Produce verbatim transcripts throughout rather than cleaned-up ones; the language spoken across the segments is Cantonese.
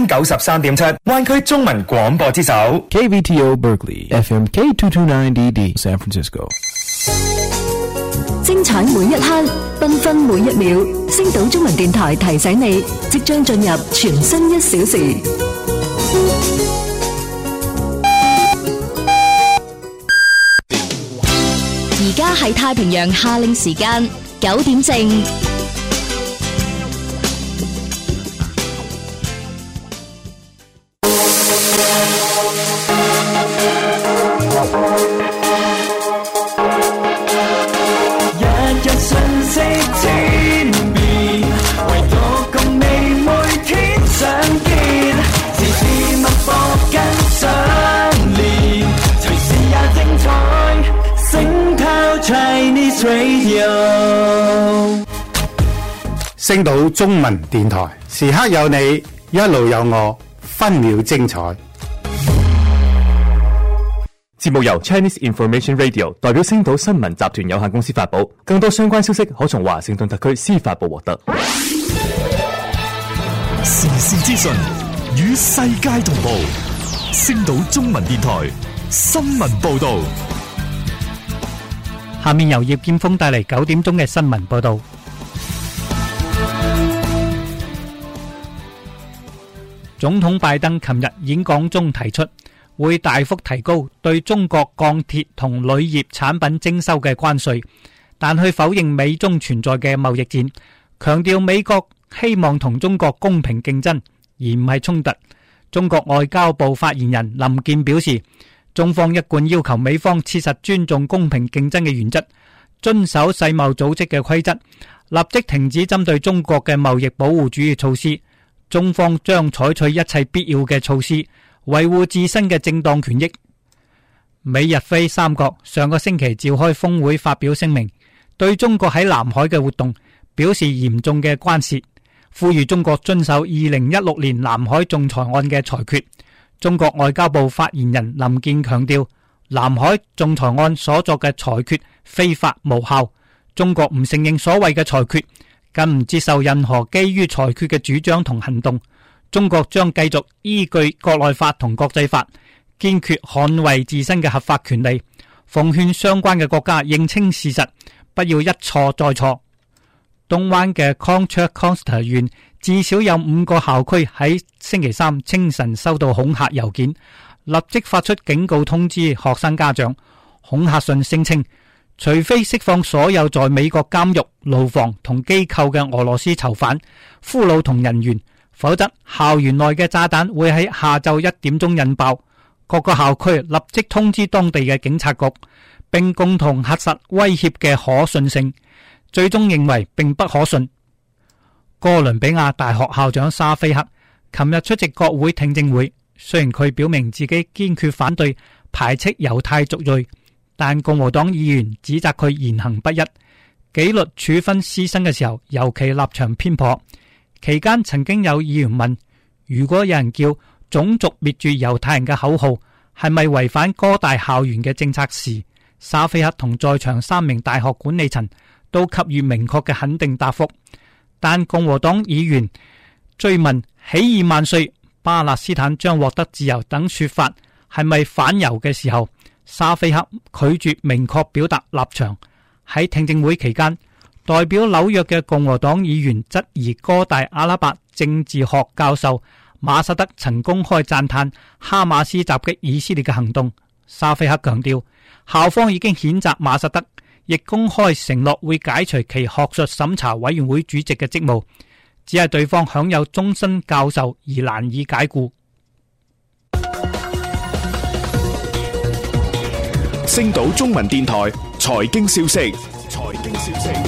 九十三點七，灣區中文廣播之首 K V T O Berkeley F M K two twenty-nine D D San Francisco。 精彩每一刻，繽紛每一秒。星島中文電台提醒你，即將進入全新一小時。 而家係太平洋夏令時間九點正。 星島中文電台，時刻有你，一路有我，分秒精彩。 節目由 Chinese Information Radio 代表星島新聞集團有限公司發布，更多相關消息可從華盛頓特區司法部獲得。 時事資訊與世界同步，星島中文電台新聞報道。 下面由葉劍鋒帶嚟九點鐘嘅新聞報道。總統拜登琴日演講中提出，會大幅提高對中國鋼鐵同鋁業產品徵收嘅關稅，但佢否認美中存在嘅貿易戰，強調美國希望同中國公平競爭，而唔係衝突。中國外交部發言人林健表示，中方一貫要求美方切實尊重公平競爭嘅原則，遵守世貿組織嘅規則，立即停止針對中國嘅貿易保護主義措施。中方將採取一切必要嘅措施，維護自身嘅正當權益。美日菲三國上個星期召開峰會，發表聲明，對中國喺南海嘅活動表示嚴重嘅關切，呼籲中國遵守二零一六年南海仲裁案嘅裁決。中國外交部發言人林健強調，南海仲裁案所作嘅裁決非法無效，中國唔承認所謂嘅裁決，更唔接受任何基於裁決嘅主張同行動。中國將繼續依據國內法同國際法，堅決捍衛自身嘅合法權利，奉勸相關嘅國家認清事實，不要一錯再錯。東灣嘅 Contra Costa 縣至少有五個校區喺星期三清晨收到恐嚇郵件，立即發出警告通知學生家長。恐嚇信聲稱，除非釋放所有在美國監獄、牢房同機構嘅俄羅斯囚犯、俘虜同人員，否則校園內嘅炸彈會喺下晝一點鐘引爆。各個校區立即通知當地嘅警察局，並共同核實威脅嘅可信性，最終認為並不可信。哥倫比亞大學校長沙菲克琴日出席國會聽證會，雖然佢表明自己堅決反對排斥猶太族裔，但共和黨議員指責佢言行不一，紀律處分師生嘅時候尤其立場偏頗。期間曾經有議員問，如果有人叫種族滅絕猶太人嘅口號，係咪違反哥大校園嘅政策時，沙菲克同在場三名大學管理層都給予明確嘅肯定答覆。但共和黨議員追問起義萬歲，巴勒斯坦將獲得自由等說法係咪反猶嘅時候，沙菲克拒絕明確表達立場。喺聽證會期間，代表紐約嘅共和黨議員質疑哥大阿拉伯政治學教授馬薩德曾公開讚嘆哈馬斯襲擊以色列嘅行動。沙菲克強調，校方已經譴責馬薩德，亦公開承諾會解除其學術審查委員會主席嘅職務，只係對方享有終身教授而難以解僱。 星島中文電台財經消息，財經消息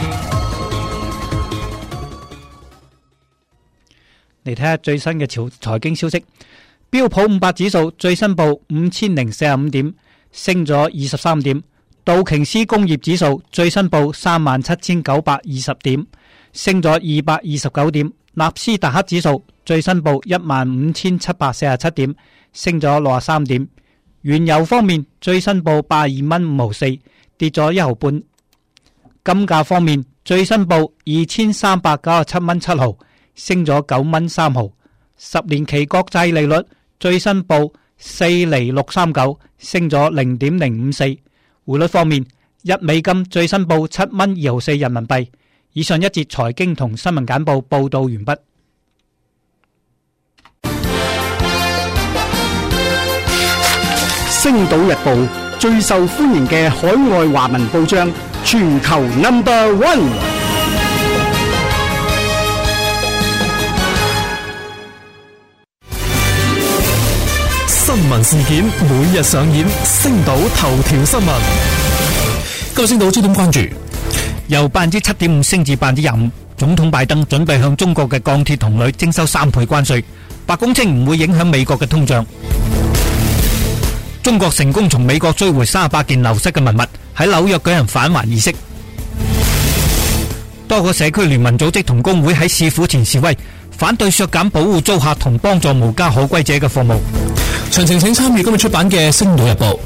嚟睇下最新嘅潮財經消息。標普五百指數最新報五千零四十五點，升咗二十三點。道瓊斯工業指數最新報三萬七千九百二十點，升咗二百二十九點。納斯達克指數最新報一萬五千七百四十七點，升咗六十三點。原油方面，最新報八十二蚊五毫四，跌咗一毫半。金價方面，最新報二千三百九十七蚊七毫，升咗九蚊三毫。 十年期國債利率最新報四厘六三九，升咗零點零五四。匯率方面，一美金最新報七蚊二毫四人民幣。以上一節財經同新聞簡報報道完畢。 星島日報最受歡迎嘅海外華文報章，全球 number one。 新聞事件每日上演，星島頭條新聞。各位星島焦點關注， 由百分之七點五升至百分之廿五。總統拜登準備向中國嘅鋼鐵同鋁徵收三倍關稅。白宮稱唔會影響美國嘅通脹。中國成功從美國追回三十八件流失嘅文物，喺紐約舉行返還儀式。多個社區聯盟組織同工會喺市府前示威，反對削減保護租客同幫助無家可歸者嘅服務。 詳情請參與今日出版嘅《星島日報》。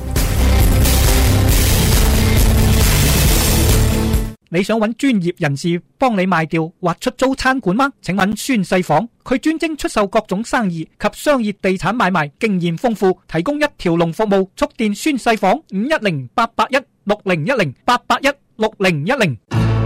你想揾專業人士幫你賣掉或出租餐館嗎？請揾宣誓房，佢專精出售各種生意及商業地產買賣，經驗豐富，提供一條龍服務。速電宣誓房五一零八八一六零一零八八一六零一零。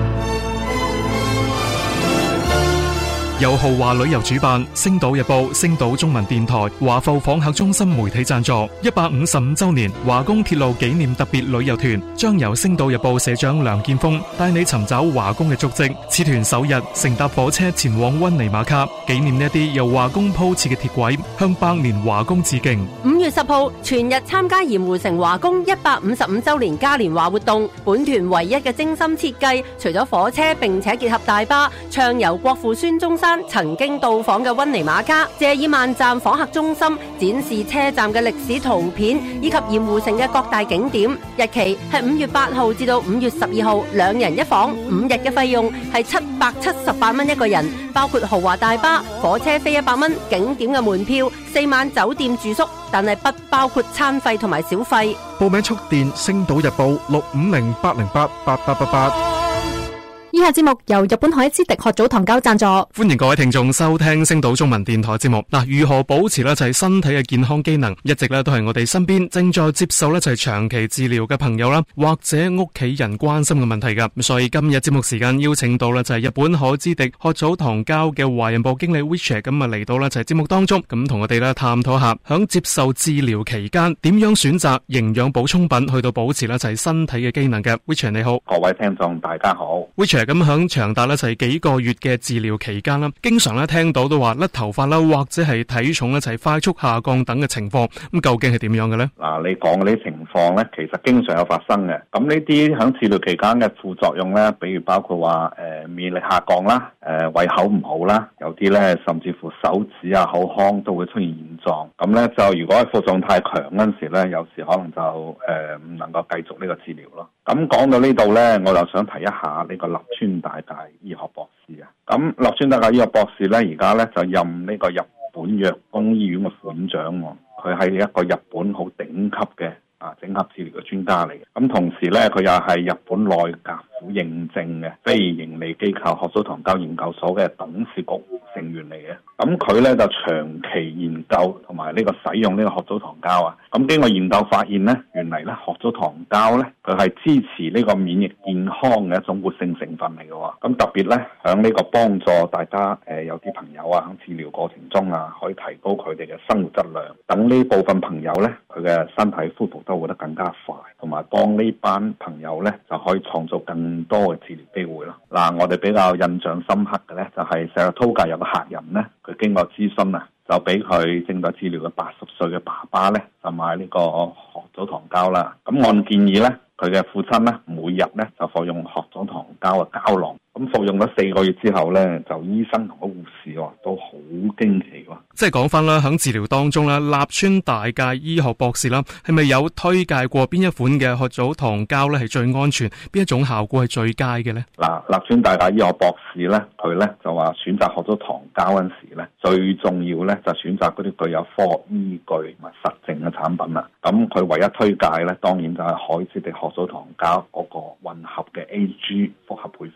由豪華旅遊主辦，星島日報、星島中文電台、華埠訪客中心媒體贊助，一百五十五周年華工鐵路紀念特別旅遊團，將由星島日報社長梁建峰帶你尋找華工嘅足跡。此團首日乘搭火車前往溫尼馬卡，紀念呢一啲由華工鋪設嘅鐵軌，向百年華工致敬。 五月十號全日參加鹽湖城華工一百五十五周年嘉年華活動。本團唯一嘅精心設計，除咗火車，並且結合大巴，暢遊國父孫中山曾經到訪嘅溫尼馬卡，謝爾曼站訪客中心，展示車站嘅歷史圖片以及鹽湖城嘅各大景點。日期係五月八號至到五月十二號，兩人一房，五日嘅費用係七百七十八蚊一個人，包括豪華大巴、火車飛一百蚊、景點嘅門票、四晚酒店住宿，但係不包括餐費同埋小費。 報名速電星島日報六五零八零八八八八八。 以下節目由日本海之滴學祖糖膠贊助， 歡迎各位聽眾收聽星島中文電台節目。嗱，如何保持呢就係身體嘅健康機能，一直咧都係我哋身邊正在接受呢就係長期治療嘅朋友啦，或者屋企人關心嘅問題噶。所以今日節目時間邀請到呢就係日本海之滴學祖糖膠嘅華人部經理 Richard 咁啊嚟到呢就係節目當中，咁同我哋咧探討下響接受治療期間點樣選擇營養補充品去到保持呢就係身體嘅機能嘅。Richard 你好， 各位聽眾大家好。 Richard 咁響長達咧就係幾個月嘅治療期間啦，經常咧聽到都話甩頭髮啦，或者係體重咧就係快速下降等嘅情況，咁究竟係點樣嘅咧？ 嗱，你講嗰啲情況咧，其實經常有發生嘅。咁呢啲響治療期間嘅副作用咧，比如包括話誒免疫力下降啦，誒、呃、胃口唔好啦，有啲咧甚至乎手指啊、口腔都會出現炎狀。咁咧就如果係副作用太強嗰陣時咧，有時可能就誒唔、呃、能夠繼續呢個治療咯。咁講到呢度咧，我就想提一下呢個立川大介醫學博士啊。咁立川大介醫學博士咧，而家咧就任呢個日本藥工醫院嘅副院長喎。佢係一個日本好頂級嘅啊整合治療嘅專家嚟嘅。咁同時咧，佢又係日本內閣府認證嘅非營利機構學祖糖膠研究所嘅董事局成員嚟嘅。咁佢咧就長期研究同埋呢個使用呢個學祖糖膠啊。咁經過研究發現咧，原嚟咧學祖糖膠咧，佢係支持呢個免疫健康嘅一種活性成分嚟嘅喎。咁特別咧，響呢個幫助大家誒、呃、有啲朋友啊，喺治療過程中啊，可以提高佢哋嘅生活質量。等呢部分朋友咧，佢嘅身體恢復都會得更加快，同埋幫呢班朋友咧就可以創造更多嘅治療機會咯。嗱、呃，我哋比較印象深刻嘅咧，就係成日推介有個客人咧，佢經過諮詢啊，就俾佢正在治療嘅八十歲嘅爸爸咧，就買呢個學祖糖膠啦。咁按建議咧，佢嘅父親咧，每日咧就服用學祖糖膠嘅膠囊。咁服用咗四個月之後咧，就醫生同個護士話都好驚奇喎。 即係講翻啦，喺治療當中咧，立川大介醫學博士啦，係咪有推介過邊一款嘅學祖糖膠咧係最安全，邊一種效果係最佳嘅咧？ 嗱，立川大介醫學博士咧，佢咧就話選擇學祖糖膠嗰陣時咧，最重要咧就選擇嗰啲具有科學依據同埋實證嘅產品啦。咁佢唯一推介咧，當然就係海之滴學祖糖膠嗰個混合嘅 A G 複合配方啦。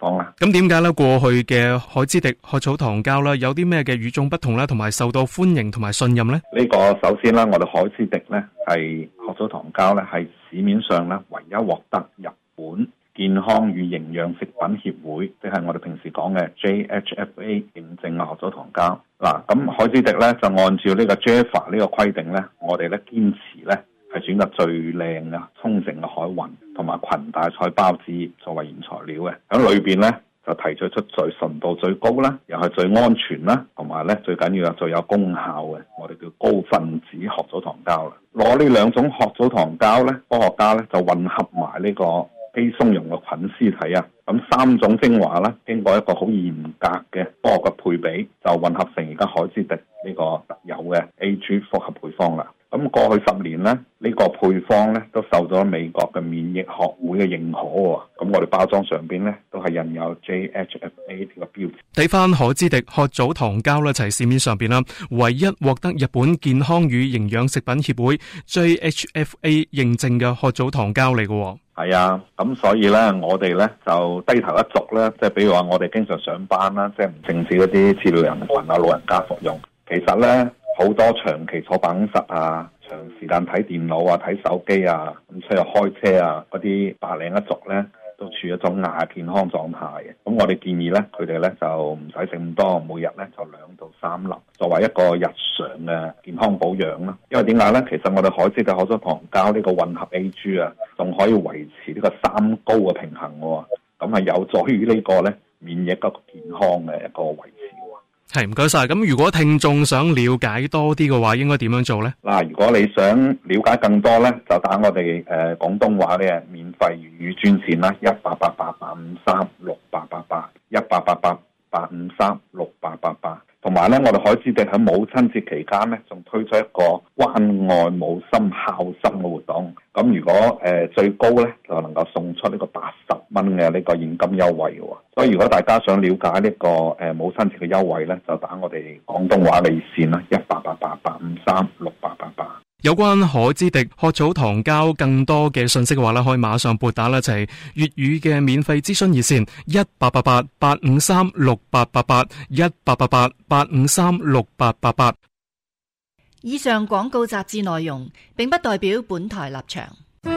咁點解呢？過去嘅海之迪褐草糖膠啦，有啲咩嘅與眾不同啦，同埋受到歡迎同埋信任呢？ 呢個首先啦，我哋海之迪呢係褐草糖膠呢係市面上呢唯一獲得日本健康與營養食品協會，即係我哋平時講嘅 J H F A 認證嘅褐草糖膠。嗱，咁海之迪呢就按照呢個 J F A 呢個規定呢，我哋呢堅持呢係選擇最靚嘅沖繩嘅海雲同埋裙帶菜孢子作為原材料嘅，喺裏邊呢就提取出最純度最高啦，又係最安全啦，同埋呢最緊要係最有功效嘅，我哋叫高分子褐草糖膠啦。攞呢兩種褐草糖膠呢，科學家呢就混合埋呢個肌鬆茸嘅菌絲體啊，咁三種精華啦，經過一個好嚴格嘅科學嘅配比，就混合成而家海之迪呢個特有嘅 A G 複合配方啦。咁過去十年呢，呢、呢個配方呢都受咗美國嘅免疫學會嘅認可喎。咁我哋包裝上邊呢都係印有 J H F A 呢個標誌。 睇翻海之迪褐草糖膠咧，就係市面上邊啦，唯一獲得日本健康與營養食品協會 J H F A 認證嘅褐草糖膠嚟嘅。 係啊，咁所以咧，我哋咧就低頭一族咧，即係比如話我哋經常上班啦，即係唔淨止嗰啲治療人群啊、老人家服用。其實咧，好多長期坐辦公室啊、長時間睇電腦啊、睇手機啊、咁出去開車啊嗰啲白領一族咧，都處於一種亞健康狀態嘅。咁我哋建議咧，佢哋咧就唔使食咁多，每日咧就兩到三粒，作為一個日常嘅健康保養啦。因為點解咧？其實我哋海之迪褐草糖膠呢個混合 A G 啊，仲可以維持呢個三高嘅平衡喎。咁係有助於呢個咧免疫一個健康嘅一個維持。 係，唔該晒。咁如果聽眾想了解多啲嘅話，應該點樣做呢？ 嗱，如果你想了解更多呢，就打我哋誒廣東話嘅免費粵語專線啦，一八八八八五三六八八八，一八八八八五三六八八八。同埋呢，我哋海之迪喺母親節期間呢，仲推出一個關愛母心孝心嘅活動。咁如果誒、呃、最高呢，就能夠送出呢個八十蚊嘅呢個現金優惠嘅。所以如果大家想了解呢、這個誒、呃、母親節嘅優惠呢，就打我哋廣東話嘅熱線啦，一八八八八五三六八八八。 有關海之迪褐草糖膠更多嘅信息嘅話咧，可以馬上撥打咧就係粵語嘅免費諮詢熱線一八八八八五三六八八八，一八八八八五三六八八八。 以上廣告雜誌內容並不代表本台立場。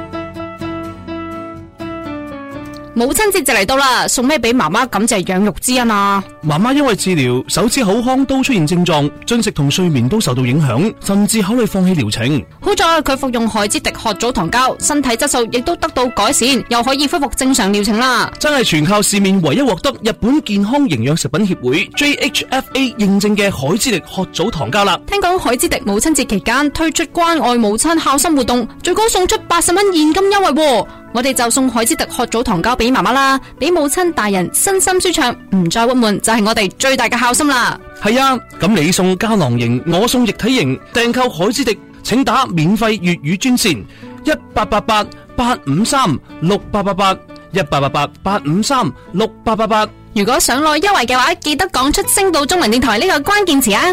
母親節就嚟到啦，送咩俾媽媽感謝養育之恩啊？ 媽媽因為治療手指口腔都出現症狀，進食同睡眠都受到影響，甚至考慮放棄療程。 好在佢服用海之迪褐草糖膠，身體質素亦都得到改善，又可以恢復正常療程啦。 真係全靠市面唯一獲得日本健康營養食品協會 J H F A 認證嘅海之迪褐草糖膠啦。 聽講海之迪母親節期間推出關愛母親孝心活動，最高送出八十蚊現金優惠喎。我哋就送海之迪褐草糖膠俾媽媽啦，俾母親大人身心舒暢，唔再鬱悶，就係我哋最大嘅孝心啦。 係啊，咁你送膠囊型，我送液體型，訂購海之迪請打免費粵語專線一八八八八五三六八八八，一八八八八五三六八八八。 如果想攞優惠嘅話，記得講出星島中文電台呢個關鍵詞啊！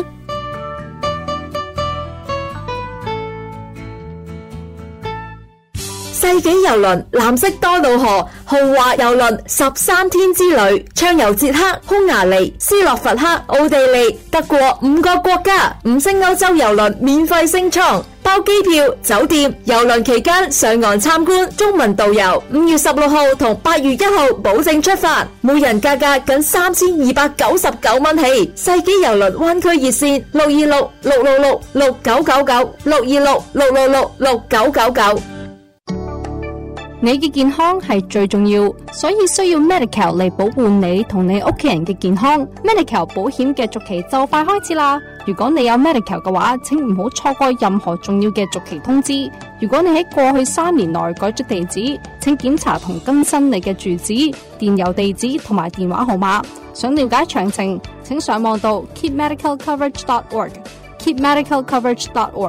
世紀郵輪藍色多瑙河豪華郵輪十三天之旅，暢遊捷克、匈牙利、斯洛伐克、奧地利、德國五個國家，五星歐洲郵輪免費升艙，包機票、酒店。郵輪期間上岸參觀，中文導遊。五月十六號同八月一號保證出發，每人價格僅三千二百九十九蚊起。世紀郵輪灣區熱線六二六六六六六九九九六二六六六六六九九九。 你嘅健康係最重要，所以需要 Medi-Cal 嚟保護你同你屋企人嘅健康。Medi-Cal 保險嘅續期就快開始啦！如果你有 Medi-Cal 嘅話，請唔好錯過任何重要嘅續期通知。如果你喺過去三年內改咗地址，請檢查同更新你嘅住址、電郵地址同埋電話號碼。想了解詳情，請上網到 keep medical coverage dot org keep medical coverage dot org。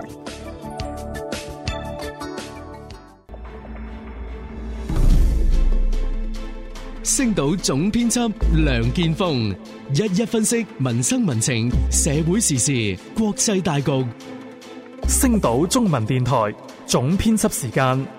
星島總編輯梁建峰一一分析民生民情、社會時事、國際大局。 星島中文電台總編輯時間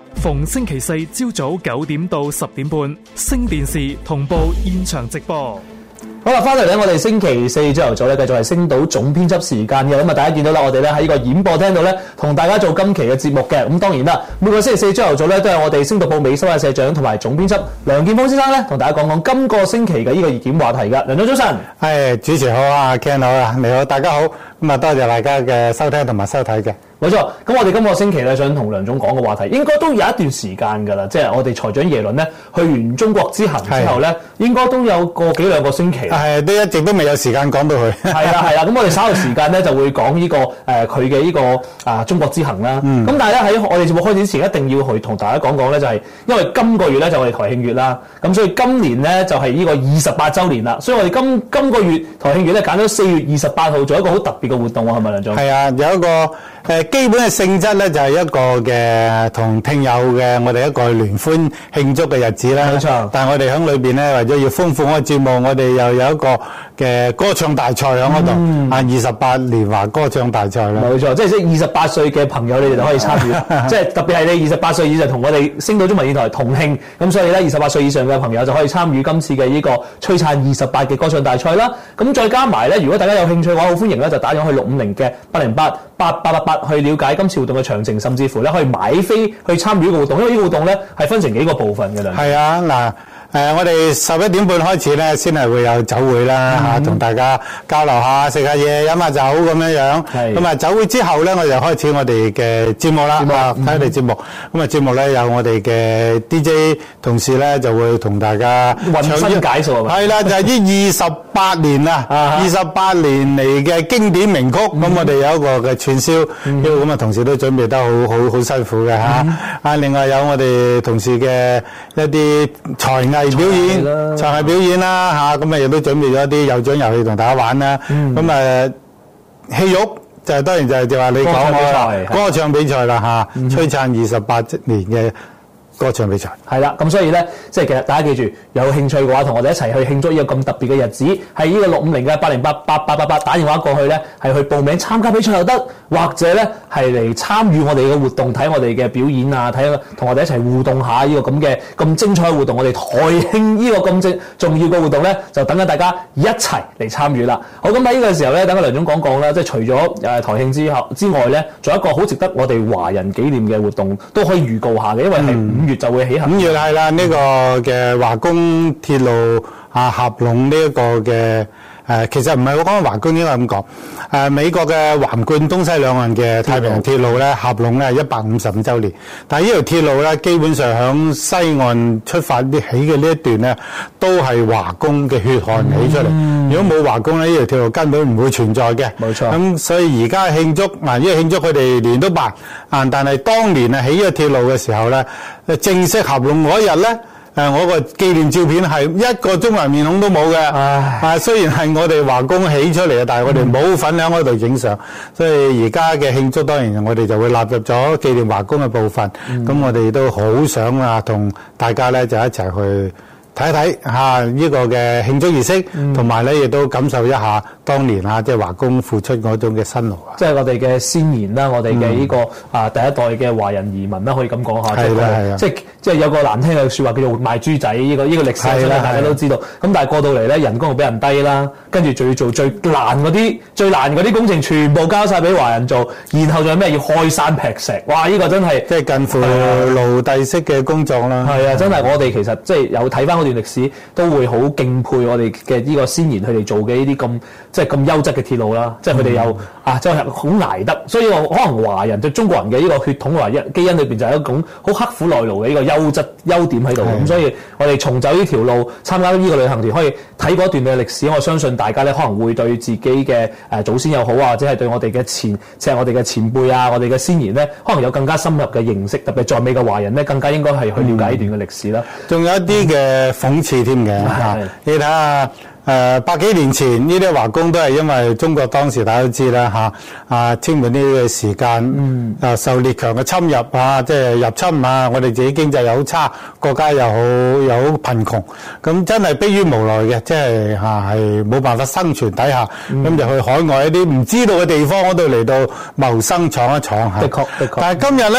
逢星期四朝早九點到十點半，星電視同步現場直播。 好啦，翻嚟咧，我哋星期四朝頭早咧，繼續係星島總編輯時間嘅。咁啊，大家見到啦，我哋咧喺呢個演播廳度咧，同大家做今期嘅節目嘅。咁當然啦，每個星期四朝頭早咧，都係我哋星島報美收嘅社長同埋總編輯梁建峰先生咧，同大家講講今個星期嘅呢個熱點話題㗎。梁總早晨， 係主持好啊 ，Ken 好啊，你好，大家好。咁啊，多謝大家嘅收聽同埋收睇嘅。 冇錯，咁我哋今個星期咧想同梁總講嘅話題，應該都有一段時間㗎啦。即係我哋財長耶倫咧去完中國之行之後咧，應該都有個幾兩個星期。 係，都一直都未有時間講到佢。 係啦係啦，咁我哋稍後時間咧就會講呢、這個誒佢嘅呢個啊中國之行啦。咁、嗯、但係咧喺我哋節目開始之前，一定要去同大家講講咧，就係因為今個月咧就係我哋台慶月啦。咁所以今年咧就係呢個二十八週年啦。所以我哋今今個月台慶月咧揀咗四月二十八號做一個好特別嘅活動喎，係咪梁總？ 係啊，有一個。誒基本嘅性質咧就係一個嘅同聽友嘅我哋一個聯歡慶祝嘅日子啦。冇錯。但係我哋喺裏邊咧，為咗要豐富我嘅節目，我哋又有一個嘅歌唱大賽喺嗰度，啊二十八年華歌唱大賽啦。 冇錯，即係即係二十八歲嘅朋友，你哋就可以參與。即係特別係你二十八歲以上同我哋星島中文電台同慶，咁所以咧二十八歲以上嘅朋友就可以參與今次嘅呢個璀璨二十八嘅歌唱大賽啦。咁再加埋咧，如果大家有興趣嘅話，好歡迎咧就打電話去六五零嘅八零八八八八八去了解今次活動嘅詳情，甚至乎咧可以買飛去參與呢個活動，因為呢個活動咧係分成幾個部分嘅啦。 係啊，嗱。誒、呃，我哋十一點半開始咧，先係會有酒會啦，嚇、嗯，同、啊、大家交流下、食下嘢、飲下酒咁樣樣。係。咁啊，酒會之後咧，我就開始我哋嘅節目啦，啊，睇我哋節目。咁、嗯、啊，節目咧有我哋嘅 D J 同事咧，就會同大家渾身解數。係啦，就係呢二十八年啦，二十八年嚟嘅經典名曲。咁、嗯、我哋有一個嘅串燒，因為咁啊，同事都準備得好好好辛苦嘅嚇。嗯、啊，另外有我哋同事嘅一啲才藝表演，才藝表演啦嚇，咁啊亦都準備咗一啲有獎遊戲同大家玩啦。咁啊戲肉就當然就係就話你講嘅歌唱比賽啦嚇，璀璨二十八年嘅歌唱比賽。 係啦，咁所以咧，即係其實大家記住，有興趣嘅話，同我哋一齊去慶祝呢個咁特別嘅日子，係呢個六五零嘅八零八八八八八打電話過去咧，係去報名參加比賽又得，或者咧係嚟參與我哋嘅活動，睇我哋嘅表演啊，睇同我哋一齊互動下呢個咁嘅咁精彩嘅活動。我哋台慶呢個咁正重要嘅活動咧，就等緊大家一齊嚟參與啦。好，咁喺呢個時候咧，等阿梁總講講啦，即係除咗誒台慶之後之外咧，仲有一個好值得我哋華人紀念嘅活動都可以預告下嘅，因為係五月就會起行。 五月係啦，呢、這個嘅華工鐵路啊合攏呢一個嘅。誒其實唔係我講華工應該咁講，誒美國嘅橫貫東西兩岸嘅太平洋鐵路咧合攏咧一百五十五週年，但係呢條鐵路咧基本上響西岸出發啲起嘅呢一段咧都係華工嘅血汗起出嚟、嗯，如果冇華工咧呢條鐵路根本唔會存在嘅。冇錯。咁所以而家慶祝嗱，呢個慶祝佢哋年都辦，啊但係當年啊起呢個鐵路嘅時候咧，正式合攏嗰日咧。誒，我個紀念照片係一個中華面孔都冇嘅。啊，雖然係我哋華工起出嚟嘅，但係我哋冇份喺嗰度影相。所以而家嘅慶祝當然我哋就會納入咗紀念華工嘅部分。咁、嗯、我哋都好想啊，同大家咧就一齊去睇一睇嚇呢個嘅慶祝儀式，同埋咧亦都感受一下當年啊，即係華工付出嗰種嘅辛勞啊！ 即係我哋嘅先賢啦，我哋嘅呢個啊、嗯、第一代嘅華人移民啦，可以咁講下。係啦係啊！即係即係有個難聽嘅説話叫做賣豬仔，呢、呢個呢、呢個歷史真係大家都知道。咁但係過到嚟咧，人工又比人低啦，跟住仲要做最難嗰啲最難嗰啲工程，全部交晒俾華人做，然後仲有咩要開山劈石？哇！呢、呢個真係即係近乎奴隸式嘅工作啦。 係啊，真係我哋其實即係有睇翻嗰段歷史，都會好敬佩我哋嘅呢個先賢佢哋做嘅呢啲咁即係咁優質嘅鐵路啦。即係佢哋又啊，真係好捱得。所以我可能華人對中國人嘅呢個血統或者基因裏邊就係一種好刻苦耐勞嘅呢個優質優點喺度。咁所以我哋重走呢條路，參加呢個旅行團，可以睇嗰段嘅歷史。我相信大家咧可能會對自己嘅誒祖先又好啊，或者係對我哋嘅前即係我哋嘅前輩啊，我哋嘅先賢咧，可能有更加深入嘅認識。特別在美嘅華人咧，更加應該係去了解呢段嘅歷史啦。 仲、嗯、有一啲嘅諷刺添嘅、嗯，你睇下。誒、呃、百幾年前呢啲華工都係因為中國當時大家都知啦嚇，啊清末呢個時間，嗯，啊受列強嘅侵入啊，即係入侵啊，我哋自己經濟又好差，國家又好又好貧窮，咁真係迫於無奈嘅，即係嚇係冇辦法生存底下，咁、嗯、就去海外一啲唔知道嘅地方嗰度嚟到謀生闖一闖嚇。的確的確。但係今日咧。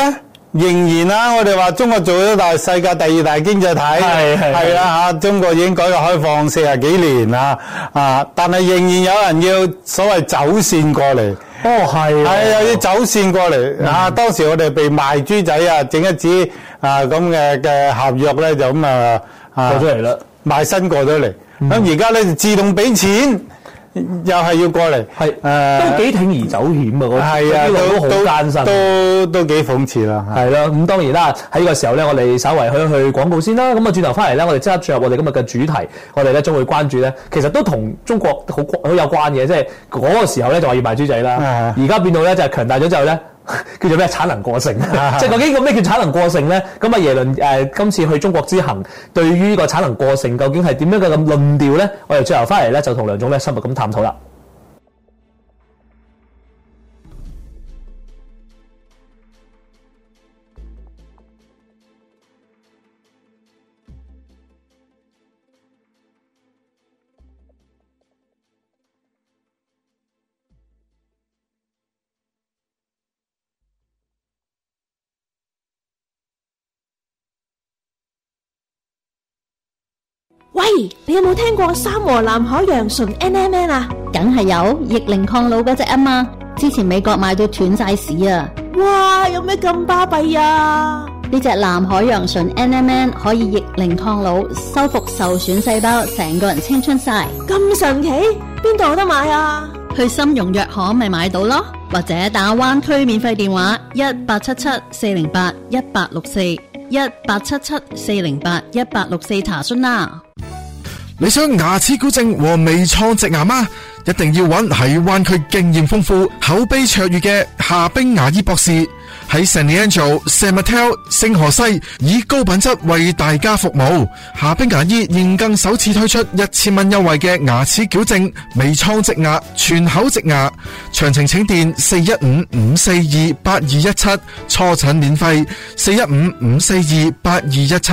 仍然啦，我哋話中國做咗大世界第二大經濟體， 係係係啦嚇，中國已經改革開放四十幾年啦，啊，但係仍然有人要所謂走線過嚟。 哦，係， 係有啲走線過嚟、嗯、啊！當時我哋被賣豬仔啊，整一支啊咁嘅嘅合約咧，就咁啊啊過咗嚟啦， 賣身過咗嚟。咁而家咧就自動俾錢。又係要過嚟， 係誒都幾鋌而走險啊！ 係啊， 都好艱辛， 都都幾諷刺啦。 係啦，咁當然啦，喺呢個時候咧，我哋稍為去去廣告先啦。咁啊，轉頭翻嚟咧，我哋即刻進入我哋今日嘅主題，我哋咧將會關注咧，其實都同中國好好有關嘅，即係嗰個時候咧就話要賣豬仔啦，而家變到咧就係強大咗之後咧。叫做咩產能過剩，即係究竟個咩叫產能過剩咧？咁啊耶倫誒、呃、今次去中國之行，對於呢個產能過剩究竟係點樣嘅咁論調咧？我哋最後翻嚟咧就同梁總咧深入咁探討啦。 喂，你有冇聽過三和藍海洋純 N M N 啊？ 梗係有，逆齡抗老嗰隻啊嘛。之前美國賣到斷晒市啊！ 哇，有咩咁巴閉啊？ 呢隻藍海洋純 N M N 可以逆齡抗老，修復受損細胞，成個人青春晒。 咁神奇？邊度有得買啊？ 去深融藥行咪買到咯，或者打灣區免費電話一八七七四零八一八六四一八七七四零八一八六四查詢啦。 你想牙齒矯正和微創植牙嗎？一定要揾喺灣區經驗豐富、口碑卓越嘅夏冰牙醫博士，喺 San Leandro、San Mateo、聖荷西以高品質為大家服務。夏冰牙醫現更首次推出一千蚊優惠嘅牙齒矯正、微創植牙、全口植牙，詳情請電四一五五四二八二一七，初診免費四一五五四二八二一七。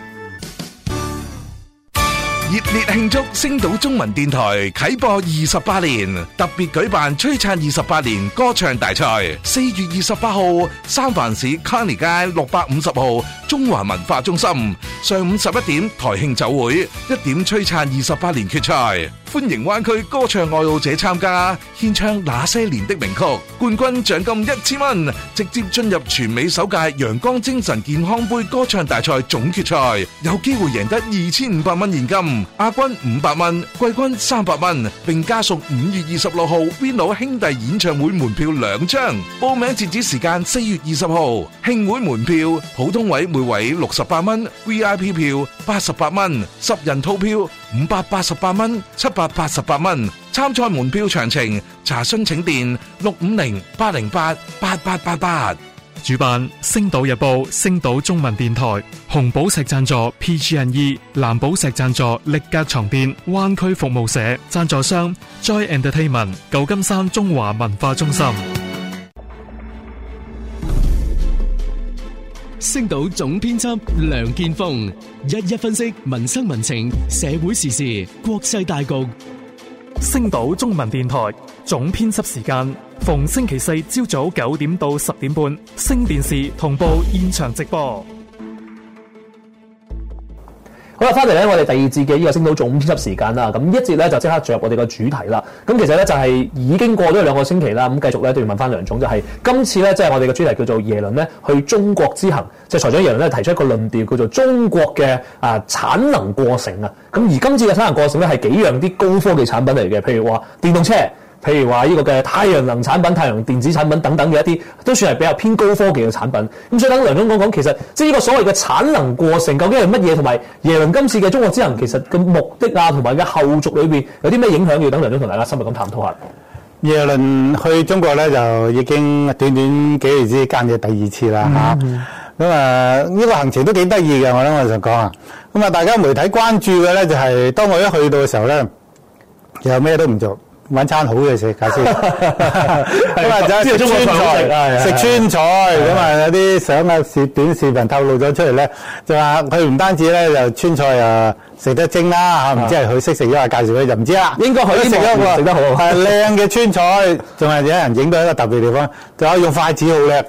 熱烈慶祝星島中文電台啟播二十八年，特別舉辦璀璨二十八年歌唱大賽。四月二十八號，三藩市卡尼街六百五十號中華文化中心，上午十一點台慶酒會，一點璀璨二十八年決賽。歡迎灣區歌唱愛好者參加，獻唱那些年的名曲，冠軍獎金一千蚊，直接進入全美首屆陽光精神健康杯歌唱大賽總決賽，有機會贏得二千五百蚊現金。亞軍五百蚊，季軍三百蚊，並加送五月二十六號 Vino 兄弟演唱會門票兩張。報名截止時間四月二十號。慶會門票普通位每位六十八蚊 ，V I P 票八十八蚊，十人套票五百八十八蚊，七百八十八蚊。參賽門票詳情查詢請電六五零八零八八八八八。 主辦星島日報、星島中文電台，紅寶石贊助 P G and E， 藍寶石贊助力格床墊，灣區服務社贊助商 Joy Entertainment， 舊金山中華文化中心。 星島總編輯梁建峰一一分析民生民情、社會時事、國際大局。 星島中文電台總編輯時間逢星期四朝早九點到十點半，星電視同步現場直播。 好啦，翻嚟咧，我哋第二節嘅呢個星島總編輯時間啦。咁一節咧就即刻進入我哋個主題啦。咁其實咧就係已經過咗兩個星期啦。咁繼續咧都要問翻梁總，就係、是、今次咧即係我哋嘅主題叫做耶倫咧去中國之行，即係財長耶倫咧提出一個論調，叫做中國嘅啊產能過剩啊。咁而今次嘅產能過剩咧係幾樣啲高科技產品嚟嘅，譬如話電動車。譬如話呢個嘅太陽能產品、太陽電子產品等等嘅一啲，都算係比較偏高科技嘅產品。咁所以等梁總講講，其實即係呢個所謂嘅產能過剩究竟係乜嘢，同埋耶倫今次嘅中國之行其實嘅目的啊，同埋嘅後續裏邊有啲咩影響，要等梁總同大家深入咁探討下。 耶倫去中國咧就已經短短幾月之間嘅第二次啦嚇。咁啊呢個行程都幾得意嘅，我諗我想講啊。咁啊大家媒體關注嘅咧就係、是、當我一去到嘅時候咧，又咩都唔做。揾餐好嘅食，解先。咁啊，就食川菜，食川菜咁啊，有啲相啊、視短視頻透露咗出嚟咧，就話佢唔單止咧就川菜啊食得精啦嚇，唔知係佢識食，因為介紹佢就唔知啦。應該佢食得喎，食得好，係靚嘅川菜，仲係有人影到一個特別地方，就可以用筷子好叻嘅。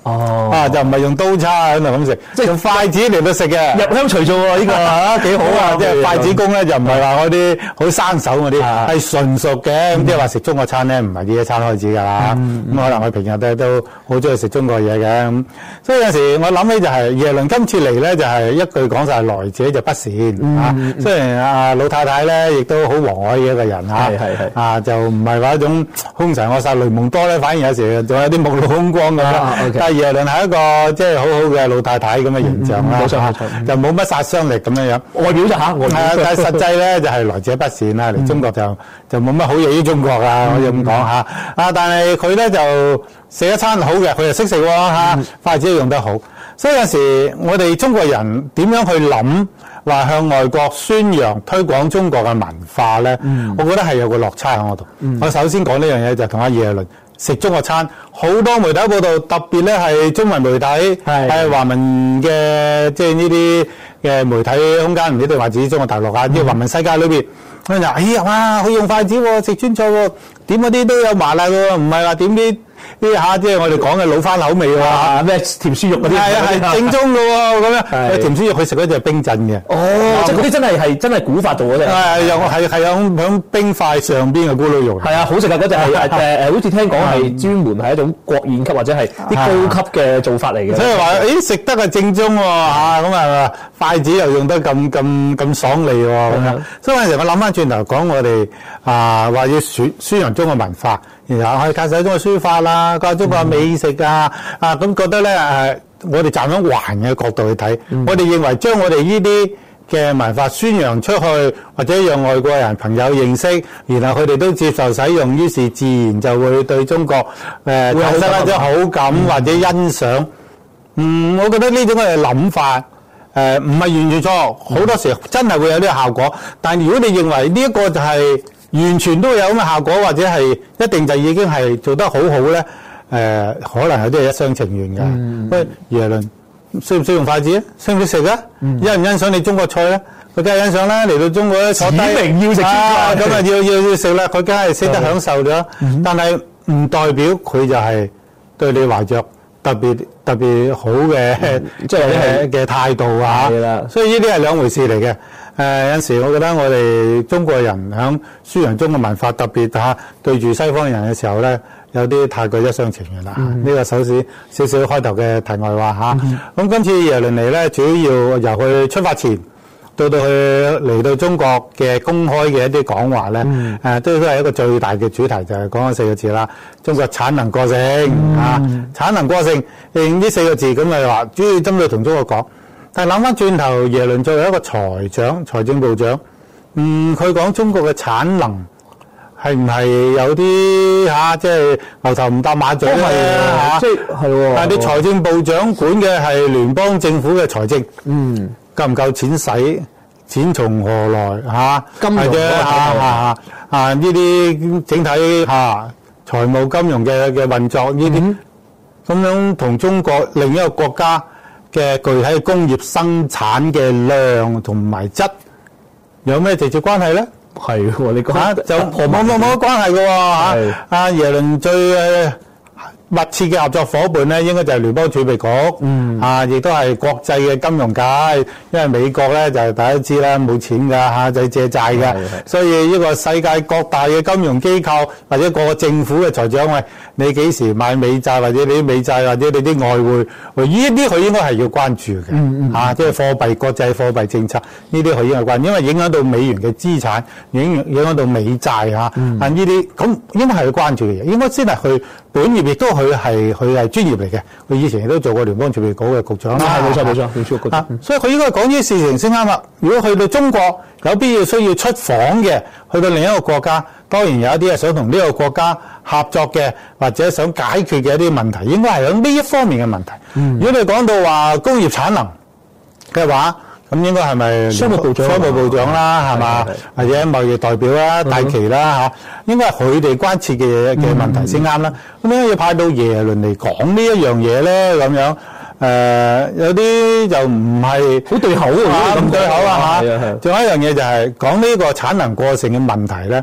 哦， 啊就唔係用刀叉喺度咁食，即係用筷子嚟到食嘅， 入鄉隨俗喎呢個嚇幾好啊！即係筷子工咧就唔係話嗰啲好生手嗰啲，係純熟嘅。咁即係話食中國餐咧，唔係呢一餐開始㗎啦。咁可能我平日咧都好中意食中國嘢嘅。咁所以有時我諗起就係耶倫今次嚟咧，就係一句講晒來者就不善啊。雖然阿老太太咧亦都好和藹嘅一個人嚇，係係係啊，就唔係話一種兇神惡煞雷蒙多咧，反而有時仲有啲目露凶光咁樣。耶倫係一個即係好好嘅老太太咁嘅形象啦，冇錯冇錯，就冇乜殺傷力咁樣樣。外表就嚇，外表係啊，但係實際咧就係來者不善啦。嚟中國就就冇乜好嘢於中國啦，可以咁講嚇。啊，但係佢咧就食一餐好嘅，佢又識食喎嚇，筷子用得好。所以有時我哋中國人點樣去諗話向外國宣揚推廣中國嘅文化咧？我覺得係有個落差喺我度。我首先講呢樣嘢就同阿耶倫。食中國餐，好多媒體報道，特別咧係中文媒體，係華文嘅，即係呢啲嘅媒體空間，唔一定話指中國大陸啊，啲華文世界裏邊，佢就哎呀哇，佢用筷子喎，食川菜喎，點嗰啲都有麻辣喎，唔係話點啲啲嚇，即係我哋講嘅老翻口味喎，咩甜豬肉嗰啲，係啊係正宗嘅喎，咁樣，甜豬肉佢食嗰隻係冰鎮嘅，哦，即係嗰啲真係係真係古法做嗰隻，係有係係有響冰塊上邊嘅咕嚕肉，係啊，好食啊嗰隻係誒誒，好似聽講係專門係一種國宴級或者係啲高級嘅做法嚟嘅，所以話誒食得係正宗喎嚇，咁啊筷子又用得咁咁咁爽利喎咁樣，所以有陣時我諗翻轉頭講我哋啊話要宣宣揚中國文化。然後可以介紹中國書法啦，教中國美食啊，啊咁覺得咧誒，我哋站喺華人嘅角度去睇，嗯、我哋認為將我哋呢啲嘅文化宣揚出去，或者讓外國人朋友認識，然後佢哋都接受使用，於是自然就會對中國誒產生一種好感或者欣賞。嗯，我覺得呢種嘅諗法誒唔係完全錯，好多時真係會有呢個效果。但如果你認為呢一個就係、是完全都有咁嘅效果，或者係一定就已經係做得好好咧。誒、呃，可能有啲係一廂情願嘅。喂、嗯，耶倫識唔識用筷子啊？識唔識食啊？欣唔欣賞你中國菜咧？佢梗係欣賞啦。嚟到中國咧，坐低指明要食川菜，咁啊要要要食啦。佢梗係識得享受咗。嗯、但係唔代表佢就係對你懷着特別特別好嘅即係嘅態度啊。係啦，所以呢啲係兩回事嚟嘅。誒、呃、有陣時，我覺得我哋中國人響宣揚中國文化，特別嚇對住西方人嘅時候咧，有啲太過一廂情願啦。呢、嗯、個首先少少開頭嘅題外話嚇。咁、嗯啊、今次耶倫嚟咧，主要由佢出發前到到佢嚟到中國嘅公開嘅一啲講話咧，誒、嗯啊、都都係一個最大嘅主題，就係講咗四個字啦：中國產能過剩、嗯、啊！產能過剩，用呢四個字咁咪話，主要針對同中國講。但係諗翻轉頭，耶倫作為一個財長、財政部長，嗯，佢講中國嘅產能係唔係有啲嚇、啊，即係牛頭唔搭馬嘴咧嚇？即係係喎。但係你財政部長管嘅係聯邦政府嘅財政，嗯，夠唔夠錢使？錢從何來嚇、啊？金融嘅嚇嚇啊！呢啲整體嚇、啊、財務金融嘅嘅運作呢啲咁樣同中國另一個國家嘅具體工業生產嘅量同埋質有咩直接關係咧？係喎，你講嚇就冇冇冇關係嘅喎嚇。阿耶倫最密切嘅合作伙伴咧，應該就係聯邦儲備局，嗯啊，亦都係國際嘅金融界，因為美國咧就係大家知啦，冇錢㗎嚇，就係借債嘅，所以呢個世界各大嘅金融機構或者各個政府嘅財長，喂，你幾時買美債或者你啲美債或者你啲外匯，喂，呢啲佢應該係要關注嘅，嗯嗯啊，即係貨幣國際貨幣政策呢啲佢應該關注，因為影響到美元嘅資產，影影響到美債嚇，嗯、啊呢啲咁應該係要關注嘅嘢，應該先係去本業亦都佢係佢係專業嚟嘅，佢以前亦都做過聯邦儲備局嘅局長啦。係冇錯冇錯，聯儲局局長。所以佢應該講呢啲事情先啱啦。如果去到中國有必要需要出訪嘅，去到另一個國家，當然有一啲係想同呢個國家合作嘅，或者想解決嘅一啲問題，應該係喺呢一方面嘅問題。嗯、如果你講到話工業產能嘅話，咁應該係咪商務部長、商務部長啦，係嘛？或者貿易代表啦、戴琪啦嚇，應該係佢哋關切嘅嘢嘅問題先啱啦。咁點解要派到耶倫嚟講呢一樣嘢咧？咁樣誒，有啲就唔係好對口喎，咁對口啊嚇。仲有一樣嘢就係講呢個產能過剩嘅問題咧。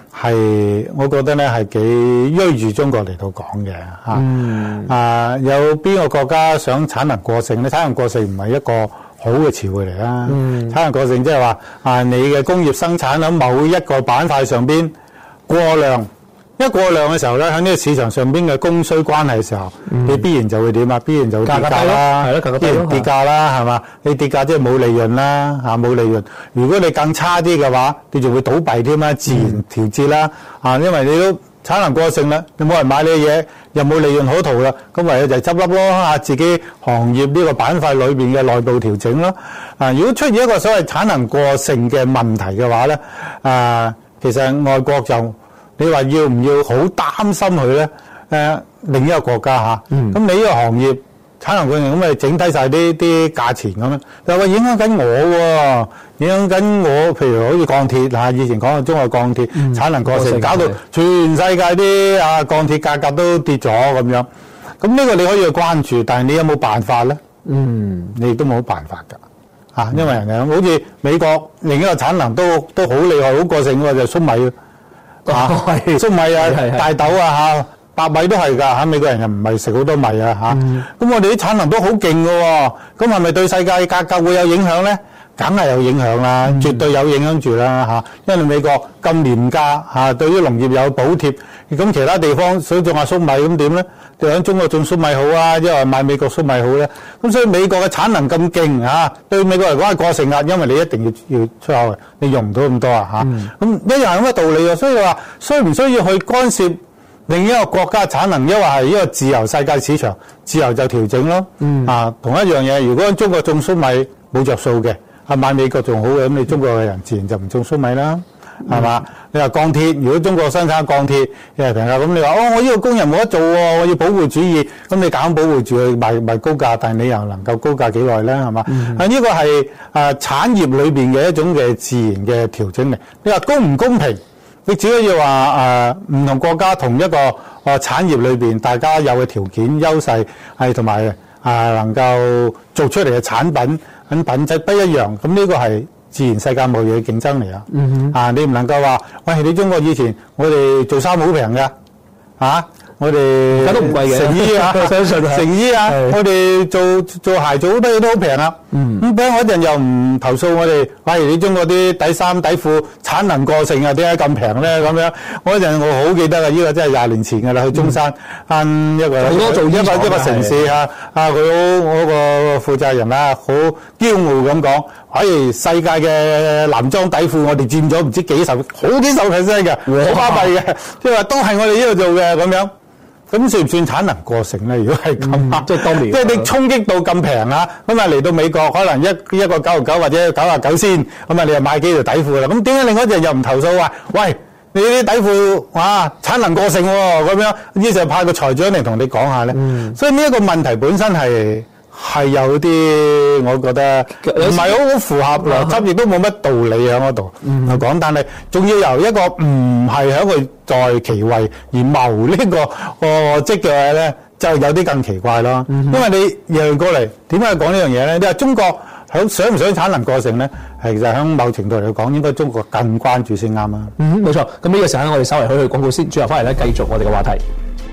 係我覺得咧係幾銳住中國嚟到講嘅嚇。 嗯、 啊，有邊個國家想產能過剩咧？產能過剩唔係一個好嘅詞彙嚟啦。 嗯、 產能過剩即係話啊，你嘅工業生產喺某一個板塊上邊過量。一過量嘅時候咧，喺呢個市場上邊嘅供需關係嘅時候，嗯、你必然就會點啊？必然就會跌價啦， 係咯，價格低咯， 跌價啦，係嘛？你跌價即係冇利潤啦，嚇冇利潤。如果你更差啲嘅話，你仲會倒閉添啦，自然調節啦，啊、嗯，因為你都產能過剩啦，你冇人買你嘅嘢，又冇利潤可圖啦，咁唯有就係執笠咯，嚇自己行業呢個板塊裏邊嘅內部調整咯。啊，如果出現一個所謂產能過剩嘅問題嘅話咧，啊，其實外國就你話要唔要好擔心佢咧？誒、呃，另一個國家嚇，咁、嗯、你呢個行業產能過剩，咁咪整低晒啲啲價錢咁樣，又話影響緊我喎，影響緊我，譬如好似鋼鐵嚇，以前講嘅中國鋼鐵、嗯、產能過剩，搞到全世界啲啊鋼鐵價格都跌咗咁樣。咁呢個你可以去關注，但係你有冇辦法咧？嗯，你亦都冇辦法㗎。嚇、啊，因為人哋好似美國另一個產能都都好厲害，好過剩喎，就粟米。啊，粟米啊，大豆啊嚇，白米都係㗎嚇，美國人又唔係食好多米啊嚇。咁、嗯、我哋啲產能都好勁㗎喎，咁係咪對世界價格會有影響咧？梗係有影響啦，嗯、絕對有影響住啦嚇。因為美國咁廉價嚇，對於農業有補貼，咁其他地方想種下粟米咁點咧？就喺中國種粟米好啊，因為買美國粟米好咧。咁所以美國嘅產能咁勁嚇，對美國嚟講係過剩壓，因為你一定要要出口，你用唔到咁多啊嚇。咁、嗯、一樣係咁嘅道理啊。所以話需唔需要去干涉另一個國家產能，因為係一個自由世界市場，自由就調整咯。嗯、啊，同一樣嘢，如果喺中國種粟米冇着數嘅，係買美國仲好嘅，咁你中國嘅人自然就唔種粟米啦。係嘛？你話鋼鐵，如果中國生產鋼鐵又係平價，咁你話哦，我呢個工人冇得做喎，我要保護主義，咁你揀保護住去賣賣高價，但係你又能夠高價幾耐咧？係嘛？嗯、啊，呢、這個係誒、呃、產業裏邊嘅一種嘅自然嘅調整嚟。你話公唔公平？你只要話誒唔同國家同一個誒、呃、產業裏邊，大家有嘅條件優勢係同埋誒能夠做出嚟嘅產品咁品質不一樣，咁呢個係自然世界貿易嘅競爭嚟啊！嗯、啊，你唔能夠話，喂，你中國以前我哋做衫好平㗎，啊，我哋而家都唔貴嘅成衣啊，相信成衣啊，我哋做做鞋做好多嘢都好平啊！咁俾我一陣又唔投訴我哋，喂，你中國啲底衫底褲產能過剩啊，點解咁平咧？咁樣我嗰陣我好記得啊，呢、這個真係廿年前㗎啦，去中山啱、嗯、一個好多做一個一個城市啊，啊佢好我個負責人啊，好驕傲咁講。哎，世界嘅男裝底褲，我哋佔咗唔知幾十，好幾十 percent 嘅，好巴閉嘅，即係話都係我哋呢度做嘅咁樣。咁算唔算產能過剩咧？如果係咁、嗯，即係當年，即係你衝擊到咁平啊！咁啊嚟到美國，可能一一個九十九或者九十九先，咁啊你又買幾條底褲啦？咁點解另外一隻又唔投訴話？喂，你啲底褲哇產能過剩喎、哦，咁樣於是派個財長嚟同你講下咧。嗯、所以呢一個問題本身係。係有啲，我覺得唔係好好符合邏輯，亦都冇乜道理喺嗰度嚟講。但係仲要由一個唔係喺佢在其位而謀呢、這個個職嘅話咧，就有啲更奇怪咯。嗯、因為你讓過嚟，點解講呢樣嘢咧？你話中國響想唔想產能過剩咧？係其實響某程度嚟講，應該中國更關注先啱啊。 嗯，冇錯。咁呢個時間我哋稍微去去廣告先，轉頭翻嚟咧繼續我哋嘅話題。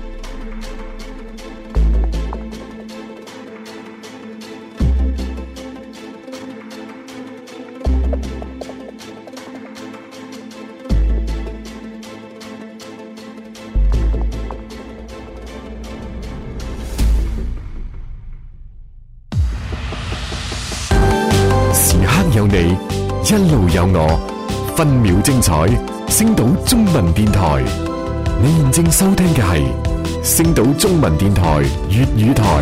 有你，一路有我，分秒精彩。星島中文電台，你現正收聽嘅係星島中文電台粵語台。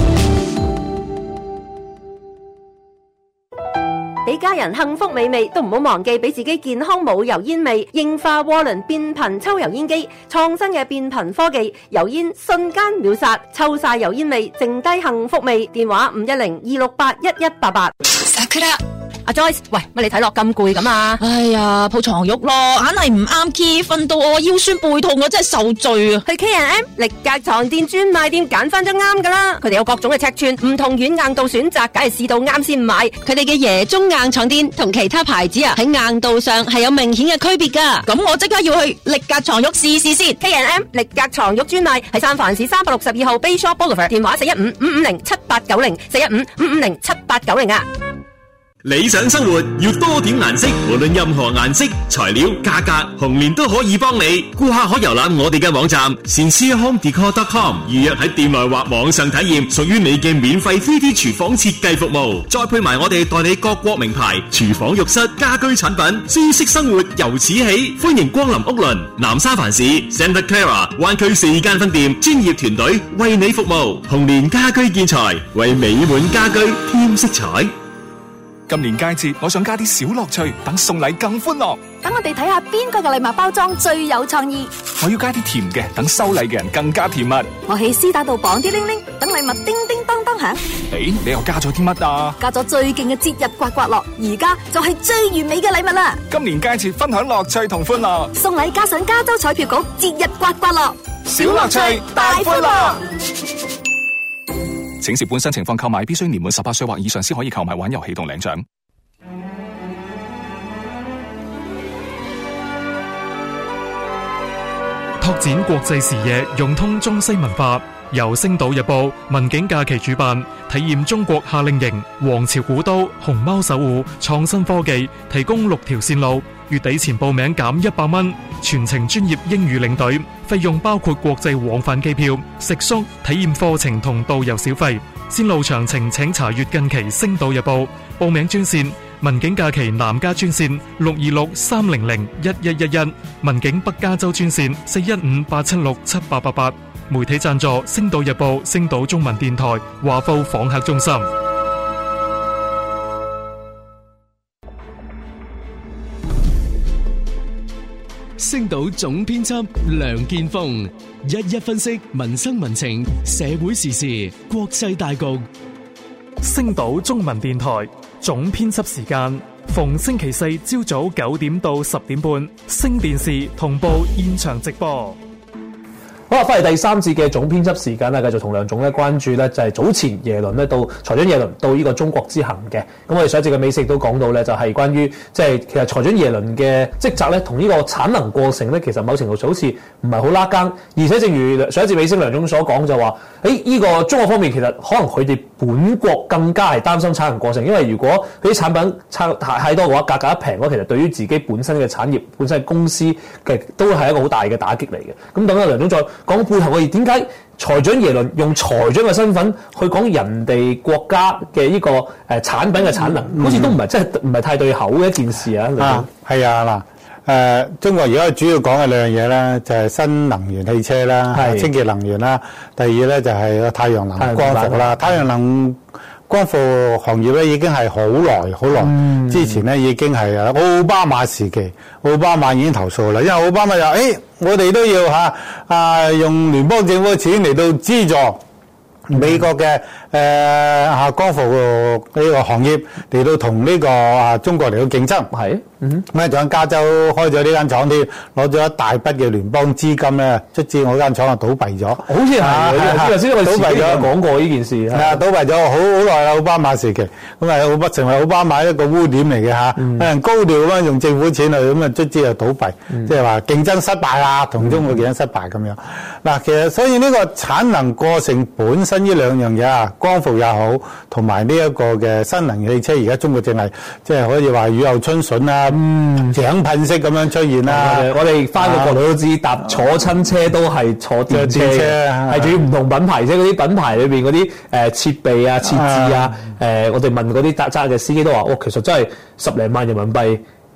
俾家人幸福美味，都唔好忘記俾自己健康冇油煙味。英化渦輪變頻抽油煙機，創新嘅變頻科技，油煙瞬間秒殺，抽晒油煙味，剩低幸福味。電話五一零二六八一一八八。 阿 Joyce， 喂，乜你睇落咁攰咁啊？ 哎呀，鋪床褥咯，硬係唔啱 key，瞓到我腰酸背痛，我真係受罪啊！ 去 K and M 力格床墊專賣店揀翻張啱噶啦，佢哋有各種嘅尺寸，唔同軟硬度選擇，梗係試到啱先買。 佢哋嘅椰中硬床墊同其他牌子啊喺硬度上係有明顯嘅區別噶。 咁我即刻要去力格床褥試試先。 K and M 力格床褥專賣喺三藩市三百六十二號 Bayshore Boulevard， 電話四一五五五零七八九零四一五五五零七八九零啊。 理想生活要多點顏色，無論任何顏色、材料、價格，紅蓮都可以幫你。顧客可遊覽我哋嘅網站 sincere home decor dot com， 預約喺店內或網上體驗屬於你嘅免費 三 D 廚房設計服務，再配埋我哋代理各國名牌廚房、浴室、家居產品，舒適生活由此起。歡迎光臨屋倫南三藩市 Santa Clara 灣區四間分店，專業團隊為你服務。紅蓮家居建材為美滿家居添色彩。 今年佳節，我想加啲小樂趣，等送禮更歡樂。 等我哋睇下邊個嘅禮物包裝最有創意。 我要加啲甜嘅，等收禮嘅人更加甜蜜。 我喺絲帶度綁啲鈴鈴，等禮物叮叮當當響。 誒，你又加咗啲乜啊？ 加咗最勁嘅節日刮刮樂，而家就係最完美嘅禮物啦！ 今年佳節分享樂趣同歡樂， 送禮加上加州彩票局節日刮刮樂， 小樂趣大歡樂。請視本身情況購買，必須年滿十八歲或以上先可以購買玩遊戲同領獎。 拓展國際視野，融通中西文化。由星島日報、民警假期主辦，體驗中國夏令營、皇朝古都、熊貓守護、創新科技，提供六條線路。月底前報名減一百蚊，全程專業英語領隊，費用包括國際往返機票、食宿、體驗課程同導遊小費。線路詳情請查閱近期星島日報。報名專線：民警假期南加專線六二六三零零一一一一，民警北加州專線四一五八七六七八八八。媒體贊助：星島日報、星島中文電台、華埠訪客中心。 星島總編輯梁建峰一一分析民生民情、社會時事、國際大局。 星島中文電台總編輯時間，逢星期四朝早九點到十點半，星電視同步現場直播。 好啦，翻嚟第三節嘅總編輯時間啦，繼續同梁總咧關注咧就係早前耶倫咧到財長耶倫到呢個中國之行嘅。咁我哋上一節嘅美食都講到咧，就係關於即係其實財長耶倫嘅職責咧，同呢個產能過剩咧，其實某程度上好似唔係好拉更。而且正如上一節美食梁總所講，就話喺呢個中國方面，其實可能佢哋本國更加係擔心產能過剩，因為如果佢啲產品差太多嘅話，價格一平嘅話，其實對於自己本身嘅產業、本身嘅公司嘅都係一個好大嘅打擊嚟嘅。咁等阿梁總再講背後嘅點解財長耶倫用財長嘅身份去講人哋國家嘅呢個誒產品嘅產能，嗯、好似都唔係真係唔係太對口嘅一件事啊！ 啊，係啊嗱，誒、呃、中國而家主要講嘅兩樣嘢咧，就係、是、新能源汽車啦、清潔能源啦，第二咧就係、是、太陽能光伏啦，太陽能光伏行業咧已經係好耐好耐，嗯、之前咧已經係啊奧巴馬時期，奧巴馬已經投訴啦，因為奧巴馬就誒、哎、我哋都要嚇啊用聯邦政府嘅錢嚟到資助美國嘅誒啊光伏呢個行業嚟到同呢個啊中國嚟到競爭，係嗯咁咧就喺加州開咗呢間廠添，攞咗一大筆嘅聯邦資金咧，卒之我間廠啊倒閉咗，好似係頭先我倒閉咗講過呢件事，係啊倒閉咗好好耐啦，奧巴馬時期咁啊奧巴成為奧巴馬一個污點嚟嘅嚇，有人高調咁樣用政府錢去咁啊卒之就倒閉，即係話競爭失敗啦，同中國競爭失敗咁樣。嗱，其實所以呢個產能過剩本身呢兩樣嘢啊，光伏也好，同埋呢一個嘅新能源汽車，而家中國正係即係可以話雨後春筍啊，嗯，井噴式咁樣出現啦。 我哋翻個角度都知，搭坐親車都係坐電車，係仲要唔同品牌啫。嗰啲品牌裏邊嗰啲誒設備啊、設置啊，誒我哋問嗰啲揸揸嘅司機都話，哦，其實真係十零萬人民幣。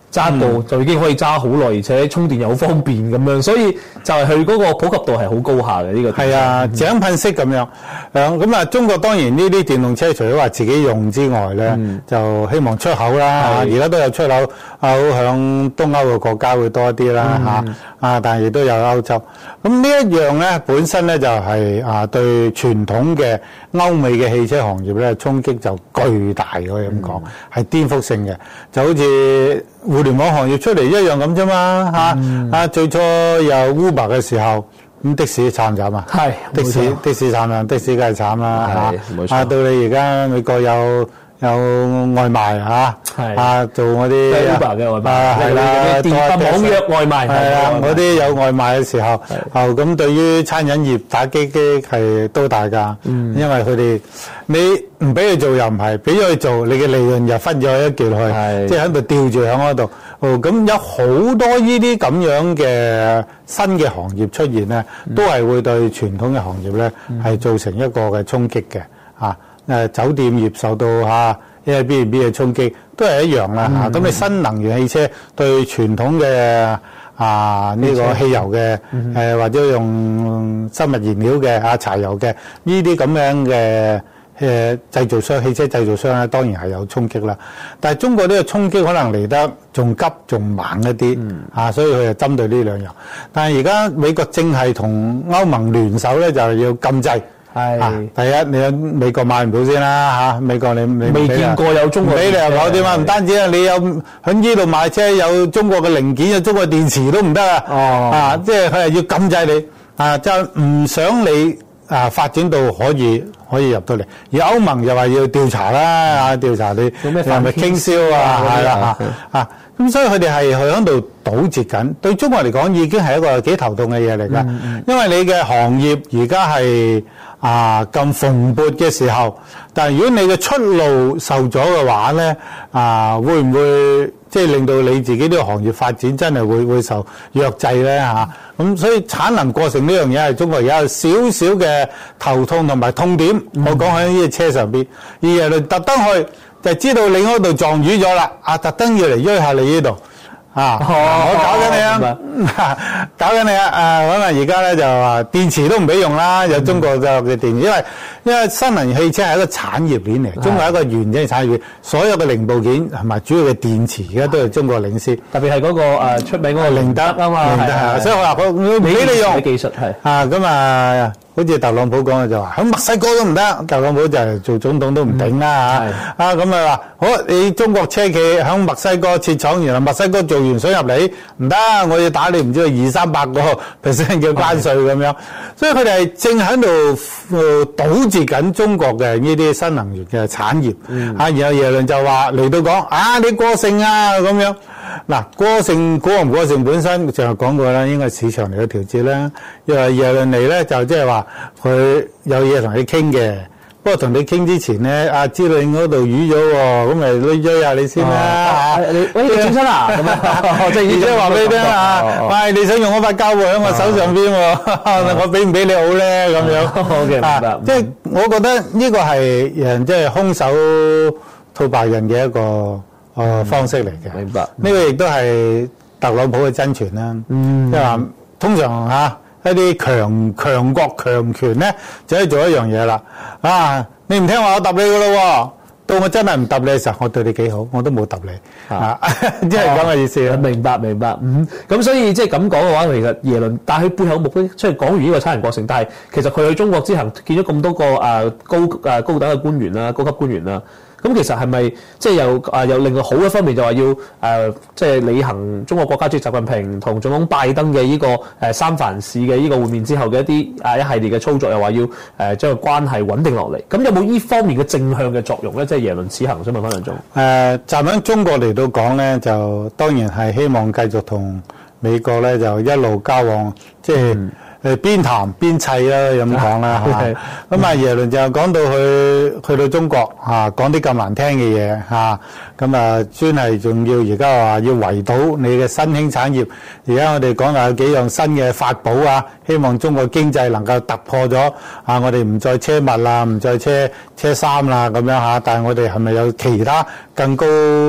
揸過就已經可以揸好耐，而且充電又好方便咁樣，所以就係佢嗰個普及度係好高下嘅呢個。 係啊，井噴式咁樣。誒咁啊，中國當然呢啲電動車除咗話自己用之外咧，嗯、就希望出口啦。而家都有出口，啊，響東歐嘅國家會多啲啦嚇。嗯、啊，但係亦都有歐洲。咁呢一樣咧，本身咧就係、是、啊對傳統嘅歐美嘅汽車行業咧衝擊就巨大，可以咁講，係顛覆性嘅，就好似互聯網行業出嚟一樣咁啫嘛嚇。嗯、啊，最初有 Uber 嘅時候。咁的士慘唔慘啊？係的士的士慘啊！的士梗係慘啦嚇！啊，到你而家美國有有外賣嚇，啊做嗰啲 Uber 嘅外賣， 啊係啦， 電網約外賣係啦，嗰啲有外賣嘅時候，哦咁對於餐飲業打擊擊係都大㗎，因為佢哋你唔俾佢做又唔係，俾咗佢做，你嘅利潤又分咗一橛落去，即係喺度吊住喺嗰度。哦，咁有好多呢啲咁樣嘅新嘅行業出現咧，都係會對傳統嘅行業咧係造成一個嘅衝擊嘅嚇。誒酒店業受到嚇 Airbnb 嘅衝擊，都係一樣啦嚇。咁你新能源汽車對傳統嘅啊呢個汽油嘅誒或者用生物燃料嘅啊柴油嘅呢啲咁樣嘅。誒製造商、汽車製造商咧，當然係有衝擊啦。但係中國呢個衝擊可能嚟得仲急、仲猛一啲，嗯、啊，所以佢就針對呢兩樣。但係而家美國正係同歐盟聯手咧，就係要禁制。係、啊，第一你喺美國買唔到先啦嚇，美國你你未見過有中國俾你入口點啊？唔單止啊，你有喺呢度買車有中國嘅零件、有中國電池都唔得啊！哦，啊，即係佢係要禁制你啊，就唔想你。啊！發展到可以可以入到嚟，而歐盟又話要調查啦，啊調查你係咪傾銷啊？係啦嚇啊！咁所以佢哋係喺度堵截緊，對中國嚟講已經係一個幾頭痛嘅嘢嚟㗎。嗯嗯、因為你嘅行業而家係啊咁蓬勃嘅時候，但係如果你嘅出路受咗嘅話咧，啊會唔會即係令到你自己呢個行業發展真係會會受約制咧嚇？咁、啊、所以產能過剩呢樣嘢係中國而家有少少嘅頭痛同埋痛點。嗯、我講喺呢個車上邊，而係特登去。就知道你嗰度撞瘀咗啦，啊特登要嚟約下你呢度，啊、哦、我搞緊你啊，搞緊你啊，啊可能而家咧就話電池都唔俾用啦，有中國嘅電池，因為因為新能源汽車係一個產業鏈嚟，中國係一個完整嘅產業鏈，所有嘅零部件同埋主要嘅電池而家都係中國領先， 特別係嗰個誒出名嗰個寧德啊嘛，寧德係， 所以我話我唔俾你用技術係啊咁啊。好似特朗普講嘅就話喺墨西哥都唔得，特朗普就係做總統都唔頂啦嚇。啊咁啊話好，你中國車企喺墨西哥設廠，然後墨西哥做完想入嚟唔得，我要打你唔知二三百個 percent 嘅關稅咁樣。所以佢哋係正喺度堵截緊中國嘅呢啲新能源嘅產業。啊，然後耶倫就話嚟到講啊，你過剩啊咁樣。嗱，過剩過唔過剩本身就係講過啦，應該市場嚟去調節啦。因為耶倫嚟咧就即係話佢有嘢同你傾嘅，不過同你傾之前咧，啊知道你嗰度淤咗喎，咁咪追追下你先啦。 你喂你轉身啦，咁啊，即係即係話俾你聽啊，喂你想用嗰塊膠喺我手上邊喎，我俾唔俾你好咧咁樣。 好嘅，明白。 即係我覺得呢個係人即係空手套白刃嘅一個。哦、呃，方式嚟嘅， 明白。 呢個亦都係特朗普嘅真傳啦。嗯，即係話通常嚇、啊、一啲強強國強權咧，就可以做一樣嘢啦。啊，你唔聽話，我揼你噶咯喎。到我真係唔揼你嘅時候，我對你幾好，我都冇揼你。啊，即係咁嘅意思、 啊。明白，明白。嗯，咁所以即係咁講嘅話，其實耶倫，但係佢背後目的，即係講完呢個產能過剩，但係其實佢去中國之行，見咗咁多個誒、呃、高誒、呃、高等嘅官員啦，高級官員啦。咁其實係咪即係又啊又另外好一方面就話要誒即係履行中國國家主席習近平同總統拜登嘅呢個誒三藩市嘅呢個會面之後嘅一啲啊一系列嘅操作，又話要誒將個關係穩定落嚟。咁有冇呢方面嘅正向嘅作用咧？即係耶倫此行，想問翻兩種。 誒站喺中國嚟到講咧，就當然係希望繼續同美國咧就一路交往，即係。嗯誒邊談邊砌啦，咁講啦嚇。咁啊，耶倫就講到去去到中國嚇，講啲咁難聽嘅嘢嚇。咁啊，專係仲要而家話要圍堵你嘅新興產業。而家我哋講話有幾樣新嘅法寶啊，希望中國經濟能夠突破咗啊！我哋唔再車物啦，唔再車車衫啦咁樣嚇。但係我哋係咪有其他更高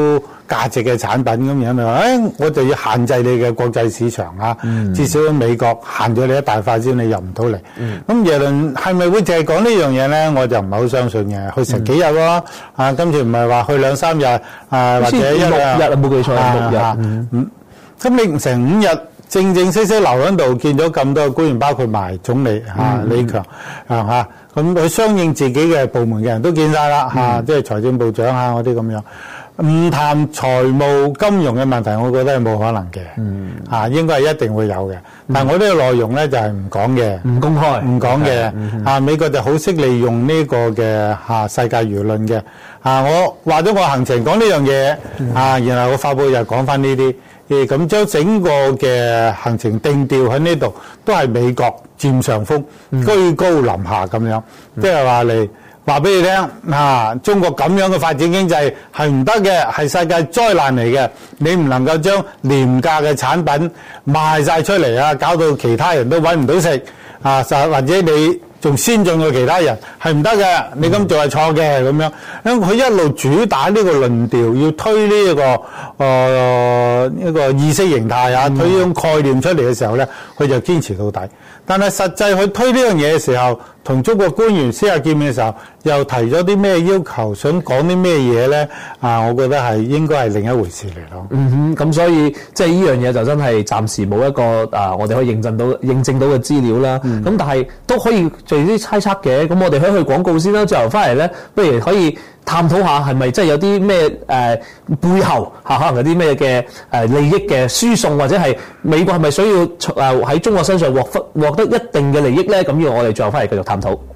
價值嘅產品咁樣咪話，誒我就要限制你嘅國際市場啊， 嗯、 至少喺美國限咗你一大塊先，你入唔到嚟。咁、 嗯、 耶倫係咪會淨係講呢樣嘢咧？我就唔係好相信嘅。去成幾日喎？啊，今次唔係話去兩三日啊，或者一六日啊，冇記錯六日。 嗯嗯，咁你成五日正正式式留喺度，見咗咁多官員，包括埋總理嚇、啊、李強啊嚇，咁佢相應自己嘅部門嘅人都見晒啦嚇，即係財政部長啊嗰啲咁樣。唔談財務金融嘅問題，我覺得係冇可能嘅。嗯，啊，應該係一定會有嘅。但係我呢個內容咧就係唔講嘅， 唔公開， 唔講嘅。啊，美國就好識利用呢個嘅嚇世界輿論嘅。啊，我話咗我行程講呢樣嘢，啊，然後我發布日講翻呢啲，誒咁將整個嘅行程定調喺呢度，都係美國佔上風，居高臨下咁樣，即係話你。話俾你聽，啊，中國咁樣嘅發展經濟係唔得嘅，係世界災難嚟嘅。你唔能夠將廉價嘅產品賣晒出嚟啊，搞到其他人都揾唔到食啊，或者你仲先進過其他人，係唔得嘅。你咁做係錯嘅咁樣。因為佢一路主打呢個論調，要推呢、這個誒、呃、一個意識形態啊，推呢種概念出嚟嘅時候咧，佢就堅持到底。但係實際去推呢樣嘢嘅時候，同中國官員私下見面嘅時候，又提咗啲咩要求，想講啲咩嘢咧？啊，我覺得係應該係另一回事嚟咯。 嗯哼，咁所以即係呢樣嘢就真係暫時冇一個啊，我哋可以認證到認證到嘅資料啦。咁、嗯、但係都可以做啲猜測嘅。咁我哋可以去廣告先啦，最後翻嚟咧，不如可以探討下係咪真係有啲咩誒背後嚇、啊、可能有啲咩嘅誒利益嘅輸送，或者係美國係咪需要誒喺、呃、中國身上獲獲得一定嘅利益咧？咁要我哋最後翻嚟繼續探討。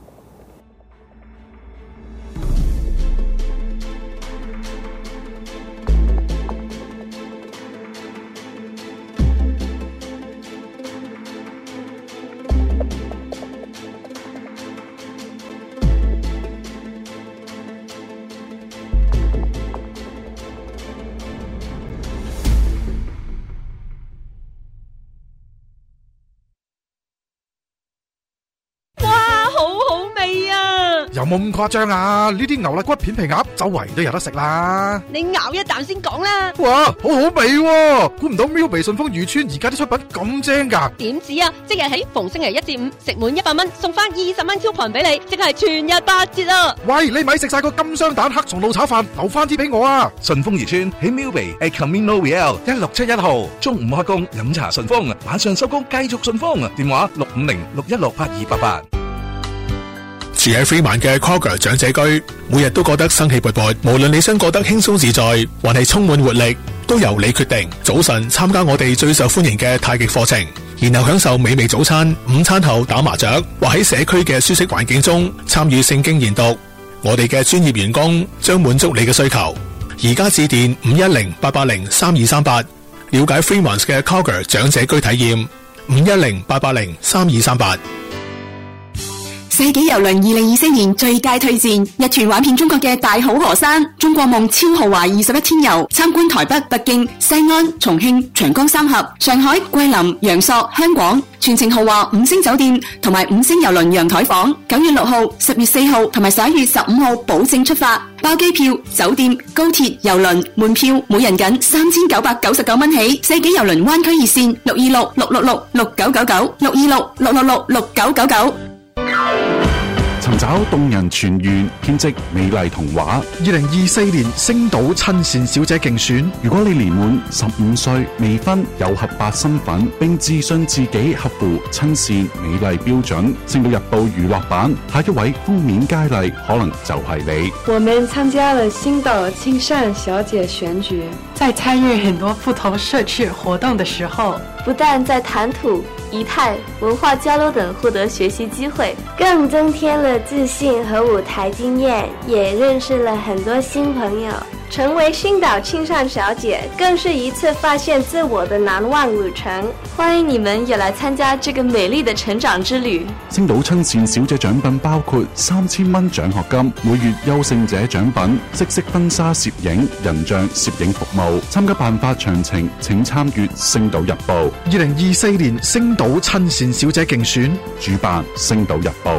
有冇咁誇張啊？呢啲牛肋骨片皮鴨周圍都有得食啦！ 你咬一啖先講啦！ 哇，好好味喎！估唔到喵鼻順豐漁村而家啲出品咁正㗎！ 點止啊！即日起逢星期一至五食滿一百蚊送翻二十蚊 coupon 俾你，即係全日八折啊！ 喂，你咪食晒個金雙蛋黑松露炒飯，留翻啲俾我啊！ 順豐漁村喺喵鼻 at Camino Real 一六七一號，中午開工飲茶順豐，晚上收工繼續順豐，電話六五零六一六八二八八。 住喺 Freeman 嘅 Coger 長者居，每日都覺得生氣勃勃，無論你想覺得輕鬆自在，還係充滿活力，都由你決定。早晨參加我哋最受歡迎嘅太極課程，然後享受美味早餐，午餐後打麻雀，或喺社區嘅舒適環境中參與聖經研讀。我哋嘅專業員工將滿足你嘅需求。而家致電五一零八八零三二三八，了解 Freeman 嘅 Coger 長者居體驗。五一零八八零三二三八。 世紀郵輪二零二四年最佳推薦，日團玩遍中國嘅大好河山，中國夢超豪華二十一天遊，參觀台北、北京、西安、重慶、長江三峽、上海、桂林、陽朔、香廣，全程豪華五星酒店同埋五星郵輪陽台房。九月六號、十月四號同埋十一月十五號保證出發，包機票、酒店、高鐵、郵輪門票每人僅三千九百九十九蚊起。世紀郵輪灣區熱線六二六六六六六九九九六二六六六六六九九九。 尋找動人全員，編織美麗童話。 二零二四年星島親善小姐競選， 如果你年滿十五歲，未婚，有合法身份，並自信自己合乎親善美麗標準，星島日報娛樂版下一位封面佳麗，可能就係你。 我們參加了星島親善小姐選舉， 在參與很多不同社區活動的時候， 不但在談吐、儀態、文化交流等獲得學習機會，更增添了自信和舞台經驗，也認識了很多新朋友。成為星島親善小姐，更是一次發現自我的難忘旅程。歡迎你們也來參加這個美麗的成長之旅。 星島親善小姐獎品包括三千蚊獎學金，每月優勝者獎品，即色婚紗攝影、人像攝影服務。參加辦法詳情，請參閱星島日報。 二零二四年星島親善小姐競選， 主辦星島日報。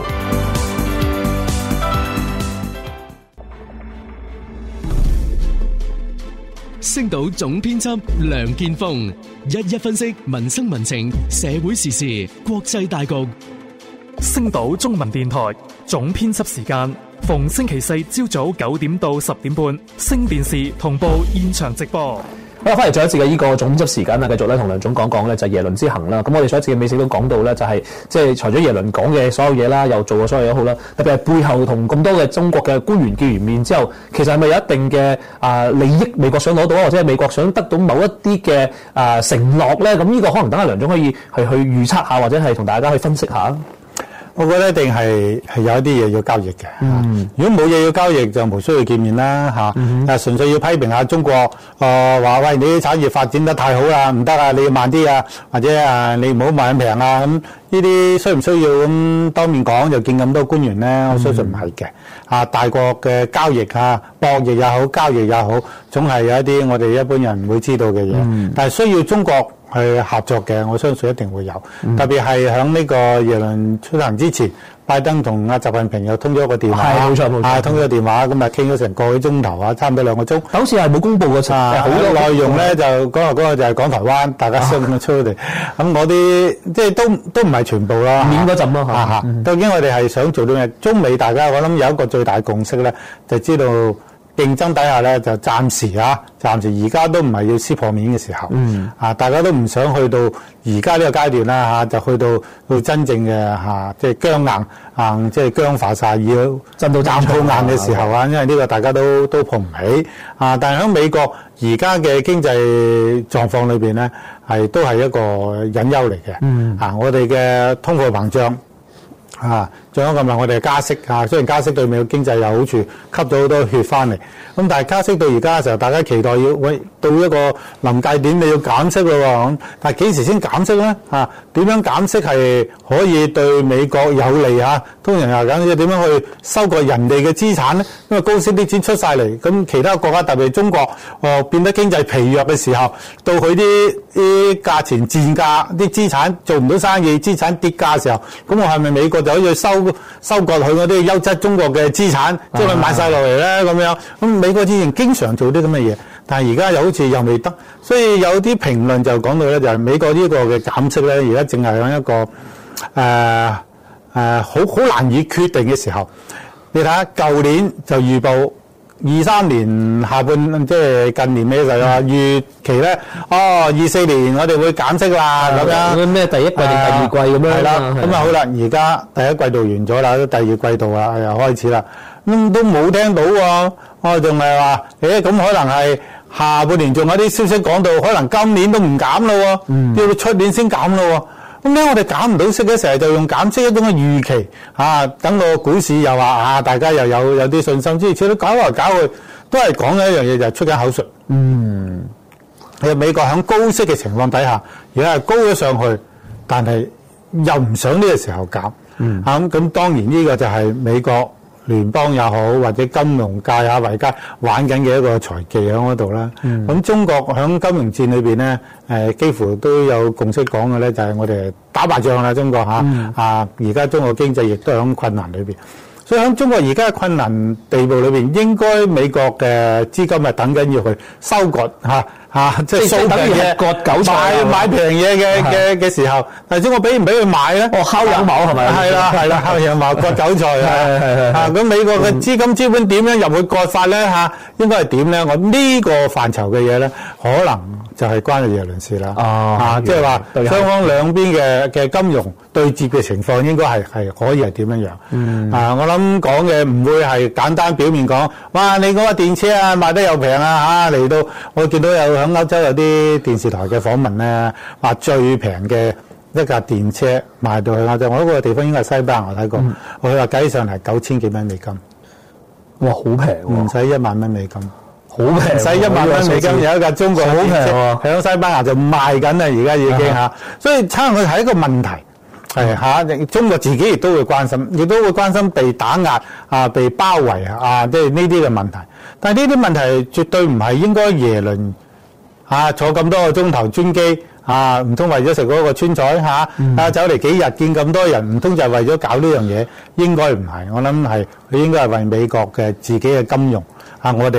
星島總編輯梁建峰，一一分析民生民情、社會時事、國際大局。 星島中文電台總編輯時間，逢星期四朝早九點到十點半，星電視同步現場直播。 好啦，翻嚟再一次嘅呢個總編輯時間啦，繼續咧同梁總講講咧就係耶倫之行啦。咁我哋上一次嘅美食都講到咧，就係即係除咗耶倫講嘅所有嘢啦，又做嘅所有嘢好啦，特別係背後同咁多嘅中國嘅官員見完面之後，其實係咪有一定嘅啊利益美國想攞到，或者係美國想得到某一啲嘅啊承諾咧？咁呢個可能等阿梁總可以係去預測下，或者係同大家去分析下。 我覺得一定係係有一啲嘢要交易嘅。嗯、如果冇嘢要交易，就無需要見面啦嚇。嗯、但係純粹要批評下中國，誒、呃、話喂你啲產業發展得太好啦，唔得啊，你要慢啲啊，或者啊你唔好賣咁平啊。咁呢啲需唔需要咁當面講就見咁多官員咧？我相信唔係嘅。啊，大國嘅交易啊，博弈也好，交易也好，總係有一啲我哋一般人唔會知道嘅嘢。嗯、但係需要中國去合作嘅，我相信一定會有。嗯、特別係喺呢個耶倫出行之前，拜登同阿習近平又通咗個電話， 係冇錯冇錯， 啊通咗電話，咁啊傾咗成個幾鐘頭啊，差唔多兩個鐘。 好似係冇公佈嘅差， 好多內容咧就講話嗰個就係講台灣，大家相咁出嚟。咁嗰啲即係都都唔係全部啦。 面嗰陣咯嚇嚇。 究竟我哋係想做啲咩？中美大家我諗有一個最大共識咧，就知道競爭底下咧就暫時啊，暫時而家都唔係要撕破面嘅時候。嗯。啊，大家都唔想去到而家呢個階段啦嚇，就去到到真正嘅嚇，即係僵硬硬，即係僵化曬要真到斬鋪硬嘅時候啊，因為呢個大家都都碰唔起啊。但係喺美國而家嘅經濟狀況裏邊咧，係都係一個隱憂嚟嘅。嗯。啊，我哋嘅通貨膨脹。啊，仲有咁話，我哋加息啊，雖然加息對美國經濟有好處，吸咗好多血翻嚟，咁但係加息到而家嘅時候，大家期待要喂到一個臨界點，你要減息咯喎，咁但係幾時先減息咧？啊，點樣減息係可以對美國有利啊？通常又講要點樣去收割人哋嘅資產咧？因為高息啲錢出晒嚟，咁其他國家特別係中國，哦變得經濟疲弱嘅時候，到佢啲啲價錢賤價，啲資產做唔到生意，資產跌價嘅時候，咁我係咪美國就可以收收割佢嗰啲優質中國嘅資產，將佢買晒落嚟咧？咁樣咁美國之前經常做啲咁嘅嘢，但係而家又好似又未得，所以有啲評論就講到咧，就係美國呢個嘅減息咧，而家淨係喺一個誒誒好好難以決定嘅時候。你睇下舊年就預報二三年下半，即係近年尾就話預期咧，哦二四年我哋會減息啦咁樣。 咩第一季定第二季咁樣？ 係啦，咁啊好啦，而家第一季度完咗啦，第二季度啊又開始啦，咁都冇聽到喎，我仲係話，誒咁可能係下半年仲有啲消息講到，可能今年都唔減咯喎，要到出年先減咯喎。咁咧，我哋減唔到息嘅時候，就用減息一種嘅預期啊，等個股市又話啊，大家又有有啲信心，之類，搞嚟搞去都係講嘅一樣嘢，就係出緊口術。嗯，其實美國喺高息嘅情況底下，而家係高咗上去，但係又唔想呢個時候減。嗯，啊咁咁，當然呢個就係美國聯邦也好，或者金融界啊、維界玩緊嘅一個財技喺嗰度啦。咁、嗯、中國喺金融戰裏邊咧，誒、呃、幾乎都有共識講嘅咧，就係我哋打敗仗啦，中國嚇、嗯、啊！而家中國經濟亦都喺困難裏邊，所以喺中國而家嘅困難地步裏邊，應該美國嘅資金係等緊要去收割嚇。啊！即係掃平嘢，割韭菜，買買平嘢嘅嘅嘅時候，但係中國俾唔俾佢買咧？ 哦，薅羊毛係咪？ 係啦係啦，薅羊毛割韭菜啊！係係係啊！咁美國嘅資金資本點樣入去割法咧？嚇，應該係點咧？我呢個範疇嘅嘢咧，可能就係關耶倫事啦。啊，即係話雙方兩邊嘅嘅金融對接嘅情況，應該係係可以係點樣樣？嗯啊，我諗講嘅唔會係簡單表面講，哇！你嗰個電車啊賣得又平啊嚇，嚟到我見到有。喺歐洲有啲電視台嘅訪問咧，話最平嘅一架電車賣到去歐洲，我嗰個地方應該係西班牙，我睇過，佢話計起上嚟九千幾蚊美金， 哇，好平喎！ 唔使一萬蚊美金， 好平，唔使一萬蚊美金，有一架中國好平喎，喺西班牙就賣緊啦，而家已經嚇，所以差唔多係一個問題，係嚇，中國自己亦都會關心，亦都會關心被打壓啊，被包圍啊，即係呢啲嘅問題。但係呢啲問題絕對唔係應該耶倫。啊！坐咁多個鐘頭專機啊，唔通為咗食嗰個川菜嚇？啊，嗯、啊走嚟幾日見咁多人，唔通就係為咗搞呢樣嘢？應該唔係，我諗係佢應該係為美國嘅自己嘅金融啊！我哋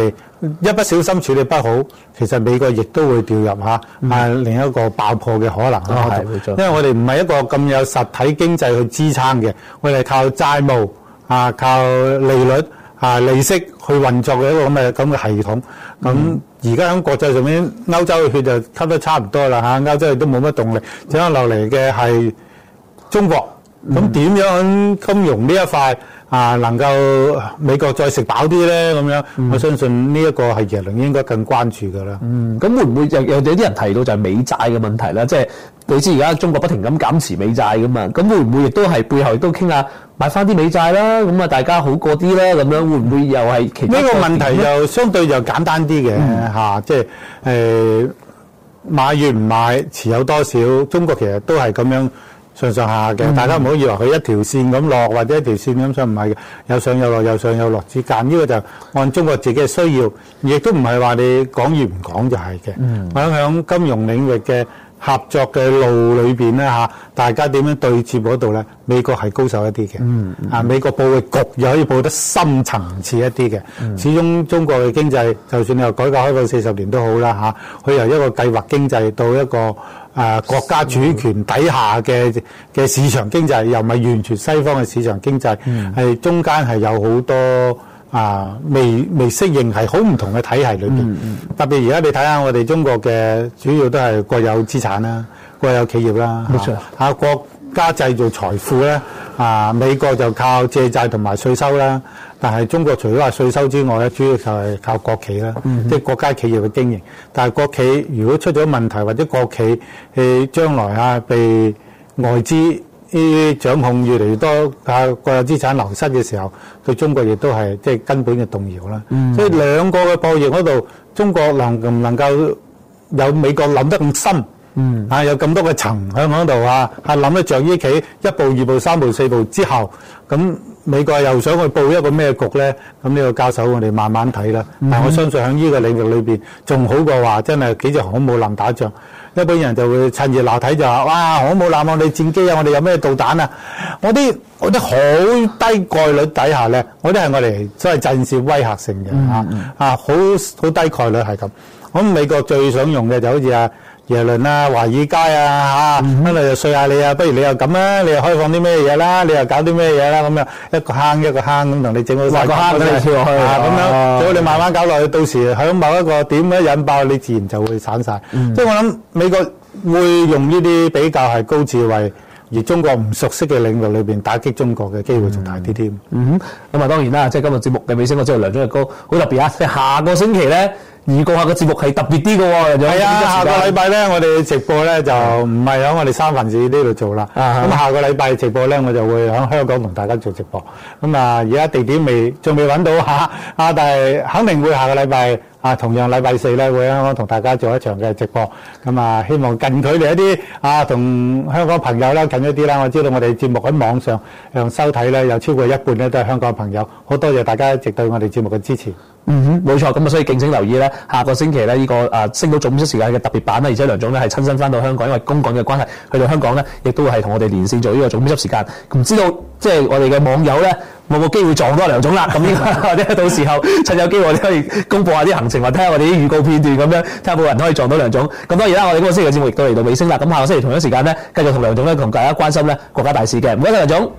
一不小心處理不好，其實美國亦都會掉入嚇、嗯、啊另一個爆破嘅可能啦。係、哦，冇錯。因為我哋唔係一個咁有實體經濟去支撐嘅，我哋係靠債務啊、靠利率啊、利息去運作嘅一個咁嘅咁嘅系統。咁而家喺國際上面，歐洲嘅血就吸得差唔多啦嚇，歐洲亦都冇乜動力，剩翻落嚟嘅係中國。咁點樣金融呢一塊啊能夠美國再食飽啲咧？咁樣、嗯、我相信呢一個係耶倫應該更關注㗎啦。 嗯，咁會唔會有有啲人提到就係美債嘅問題啦？即係你知而家中國不停咁減持美債㗎嘛？咁會唔會亦都係背後亦都傾下買翻啲美債啦？咁啊大家好過啲咧？咁樣會唔會又係其他？呢個問題就相對就簡單啲嘅嚇，即係誒買與唔買，持有多少，中國其實都係咁樣。上上下嘅，大家唔好以為佢一條線咁落，或者一條線咁上，唔係嘅，有上有落，有上有落之間，呢個就按中國自己嘅需要，亦都唔係話你講與唔講就係嘅。嗯、我諗喺金融領域嘅合作嘅路裏邊咧嚇，大家點樣對接嗰度咧？美國係高手一啲嘅，嗯嗯、啊美國佈嘅局又可以佈得深層次一啲嘅。嗯、始終中國嘅經濟，就算你話改革開放四十年都好啦嚇，佢、啊、由一個計劃經濟到一個誒、啊、國家主權底下嘅嘅市場經濟，又唔係完全西方嘅市場經濟，係、嗯、中間係有好多啊未未適應，係好唔同嘅體系裏邊。嗯嗯、特別而家你睇下我哋中國嘅主要都係國有資產啦、國有企業啦，冇錯。啊國家製造財富咧，啊美國就靠借債同埋稅收啦。但係中國除咗話稅收之外咧，主要就係靠國企啦，嗯、即係國家企業嘅經營。但係國企如果出咗問題，或者國企誒將來啊被外資啲掌控越嚟越多啊國有資產流失嘅時候，對中國亦都係即係根本嘅動搖啦。嗯、所以兩個嘅博弈嗰度，中國能唔能夠有美國諗得咁深？嗯，啊有咁多嘅層喺嗰度啊，係諗得着依企一步、二步、三步、四步之後，咁美國又想去佈一個咩局咧？咁呢個交手我哋慢慢睇啦。嗯、但我相信喺呢個領域裏邊，仲好過話真係幾隻航空母艦打仗。一般人就會趁熱鬧睇就話：哇，航空母艦我哋戰機啊，我哋有咩導彈啊？我啲我啲好低概率底下咧，我啲係我哋所謂震懾威嚇性嘅、嗯、啊啊，好好低概率係咁。咁美國最想用嘅就好似啊〜耶倫啊、華爾街啊嚇，咁你就碎下你啊，不如你又咁啦，你又開放啲咩嘢啦，你又搞啲咩嘢啦，咁樣一個坑一個坑咁同你整好晒個坑俾你跳落去啊，咁樣，最好你慢慢搞落去，到時喺某一個點咧引爆，你自然就會散晒。即係我諗美國會用呢啲比較係高智慧，而中國唔熟悉嘅領域裏邊打擊中國嘅機會仲大啲添。嗯哼，咁啊當然啦，即係今日節目嘅尾聲，我知道梁總嘅歌好特別啊，即係下個星期咧。預告下個節目係特別啲嘅喎，係啊！下個禮拜咧，我哋直播咧就唔係喺我哋三藩市呢度做啦。咁、啊、下個禮拜直播咧，我就會喺香港同大家做直播。咁啊，而家地點未仲未揾到嚇啊，但係肯定會下個禮拜啊，同樣禮拜四咧會喺香港同大家做一場嘅直播。咁啊，希望近距離一啲啊，同香港朋友啦近一啲啦。我知道我哋節目喺網上讓收睇咧，有超過一半咧都係香港朋友。好多謝大家一直對我哋節目嘅支持。嗯哼，冇錯，咁啊，所以敬請留意咧，下個星期咧呢、這個啊星島總編輯時間嘅特別版啦，而且梁總咧係親身翻到香港，因為公幹嘅關係，去到香港咧，亦都會係同我哋連線做呢個總編輯時間。唔知道即係我哋嘅網友咧，有冇機會撞到梁總啦？咁呢個或者到時候趁有機會，我哋可以公佈下啲行程，或者睇下我哋啲預告片段咁樣，睇下有冇人可以撞到梁總。咁當然啦，我哋今個星期嘅節目亦都嚟到尾聲啦。咁下個星期同一時間咧，繼續同梁總咧同大家關心咧國家大事嘅。唔該晒梁總。